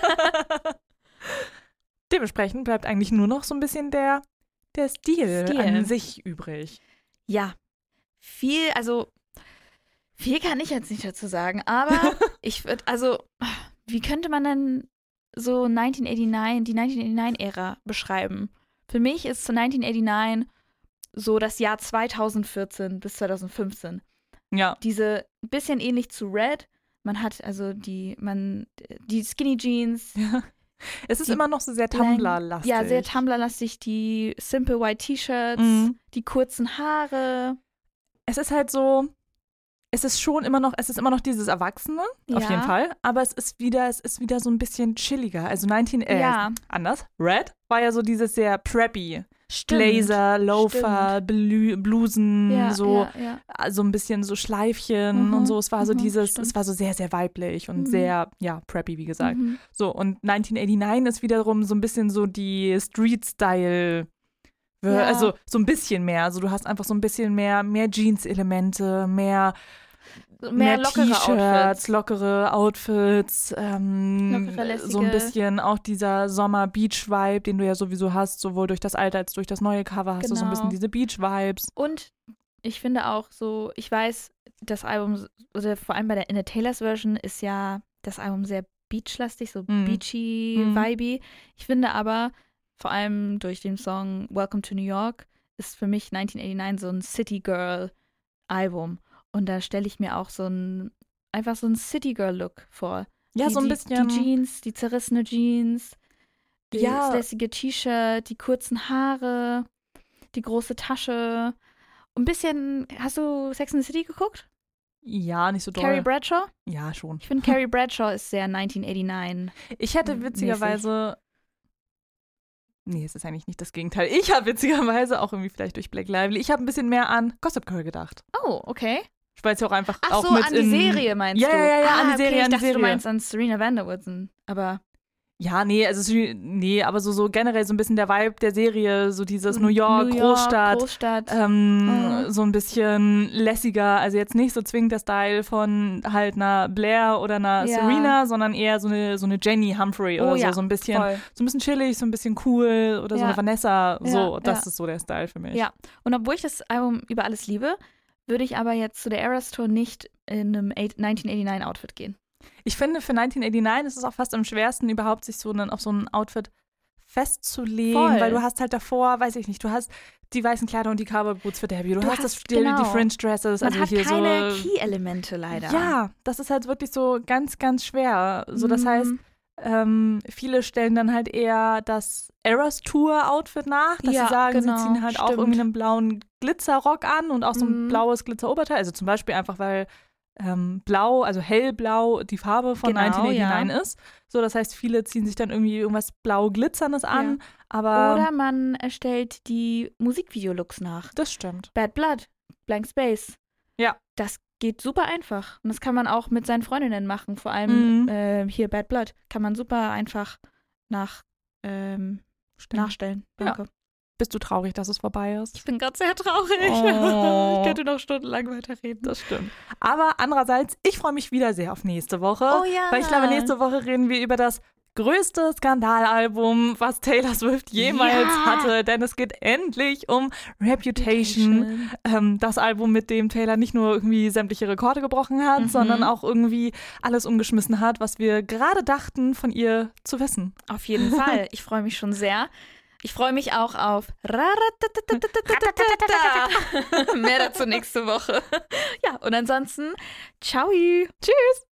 Dementsprechend bleibt eigentlich nur noch so ein bisschen der, der Stil, Stil. an sich übrig. Ja, viel, also viel kann ich jetzt nicht dazu sagen, aber ich würde, also wie könnte man denn so neunzehnhundertneunundachtzig, die neunzehnhundertneunundachtzig-Ära beschreiben? Für mich ist so neunzehnhundertneunundachtzig so das Jahr zweitausendvierzehn bis zweitausendfünfzehn. Ja. Diese bisschen ähnlich zu Red. Man hat also die, man, die Skinny Jeans. Es ist Die immer noch so sehr Tumblr-lastig. Ja, sehr Tumblr-lastig. Die Simple White T-Shirts, Mhm. die kurzen Haare. Es ist halt so, es ist schon immer noch, es ist immer noch dieses Erwachsene, auf Ja. jeden Fall, aber es ist wieder, es ist wieder so ein bisschen chilliger. Also neunzehn, äh, Ja. anders. Red war ja so dieses sehr preppy. Stimmt. Blazer, Loafer, Blü Blusen, Ja, so, ja, ja. also ein bisschen so Schleifchen Mhm, und so. Es war so mhm, dieses, stimmt. es war so sehr, sehr weiblich und Mhm. sehr, ja, preppy, wie gesagt. Mhm. So, und neunzehnhundertneunundachtzig ist wiederum so ein bisschen so die Street-Style. Ja. Also so ein bisschen mehr. Also du hast einfach so ein bisschen mehr, mehr Jeans-Elemente, mehr, So mehr, Mehr lockere T-Shirts, Outfits. lockere Outfits, ähm, Lockere, lässige. so ein bisschen auch dieser Sommer-Beach-Vibe, den du ja sowieso hast, sowohl durch das alte als durch das neue Cover hast du so ein bisschen Genau. diese Beach-Vibes. Und ich finde auch so, ich weiß, das Album, oder vor allem bei der, in der Taylor's Version ist ja das Album sehr beachlastig, so Mhm. beachy, Mhm. vibey. Ich finde aber, vor allem durch den Song Welcome to New York, ist für mich neunzehnhundertneunundachtzig so ein City Girl Album. Und da stelle ich mir auch so ein, einfach so ein City Girl Look vor. Ja, die, so ein die, bisschen. Die Jeans, die zerrissene Jeans, Das Ja. lässige T-Shirt, die kurzen Haare, die große Tasche. Ein bisschen, hast du Sex and the City geguckt? Ja, nicht so doll. Carrie Bradshaw? Ja, schon. Ich finde, Carrie Bradshaw ist sehr neunzehnhundertneunundachtzig. Ich hätte witzigerweise. Nee, es ist eigentlich nicht das Gegenteil. Ich habe witzigerweise auch irgendwie vielleicht durch Black Lively, ich habe ein bisschen mehr an Gossip Girl gedacht. Oh, okay. Weil es ja auch einfach Ach auch so, mit an die in, Serie meinst ja, du? Ja, ja, ja, ah, an die Serie, okay, an ich die dachte, Serie. du meinst an Serena Vanderwoodson. Aber Ja, nee, also es- nee, aber so, so generell so ein bisschen der Vibe der Serie, so dieses so New York, New York, Großstadt, Großstadt. ähm, Mhm. so ein bisschen lässiger, also jetzt nicht so zwingend der Style von halt einer Blair oder einer Ja. Serena, sondern eher so eine, so eine Jenny Humphrey oder Oh so, ja, so ein bisschen, voll. so ein bisschen chillig, so ein bisschen cool oder so Ja. eine Vanessa, so, Ja, das ja. ist so der Style für mich. Ja, und obwohl ich das Album über alles liebe, würde ich aber jetzt zu der Eras Tour nicht in einem neunzehnhundertneunundachtzig-Outfit gehen. Ich finde, für neunzehnhundertneunundachtzig ist es auch fast am schwersten, überhaupt sich so einen, auf so ein Outfit festzulegen, Voll. weil du hast halt davor, weiß ich nicht, du hast die weißen Kleider und die Cowboy Boots für Debbie, du, Du hast, hast- das, die, genau. die Fringe Dresses, Man also hat hier keine so. Key-Elemente leider. Ja, das ist halt wirklich so ganz, ganz schwer. So, das Mhm. heißt, ähm, viele stellen dann halt eher das Eras Tour Outfit nach, dass Ja, sie sagen, genau, sie ziehen halt auch stimmt. irgendwie einen blauen Glitzerrock an und auch so ein Mhm. blaues Glitzeroberteil. Also zum Beispiel einfach, weil ähm, blau, also hellblau die Farbe von Genau, neunzehnhundertneunundachtzig ja. ist. So, das heißt, viele ziehen sich dann irgendwie irgendwas blau glitzerndes an, aber Oder man erstellt die Musikvideolooks nach. das stimmt. Bad Blood, Blank Space. Ja. Das geht super einfach. Und das kann man auch mit seinen Freundinnen machen. Vor allem Mhm. äh, hier Bad Blood. Kann man super einfach nach, ähm, Stimmt. nachstellen. Ja. Danke. Bist du traurig, dass es vorbei ist? Ich bin gerade sehr traurig. Oh. Ich könnte noch stundenlang weiterreden. Das stimmt. Aber andererseits, ich freue mich wieder sehr auf nächste Woche. Oh ja. Weil ich glaube, nächste Woche reden wir über das größte Skandalalbum, was Taylor Swift jemals Ja. hatte. Denn es geht endlich um Reputation. Ähm, das Album, mit dem Taylor nicht nur irgendwie sämtliche Rekorde gebrochen hat, Mhm. sondern auch irgendwie alles umgeschmissen hat, was wir gerade dachten, von ihr zu wissen. Auf jeden Fall. Ich freue mich schon sehr. Ich freue mich auch auf Mehr dazu nächste Woche. Ja, und ansonsten, ciao. Tschüss!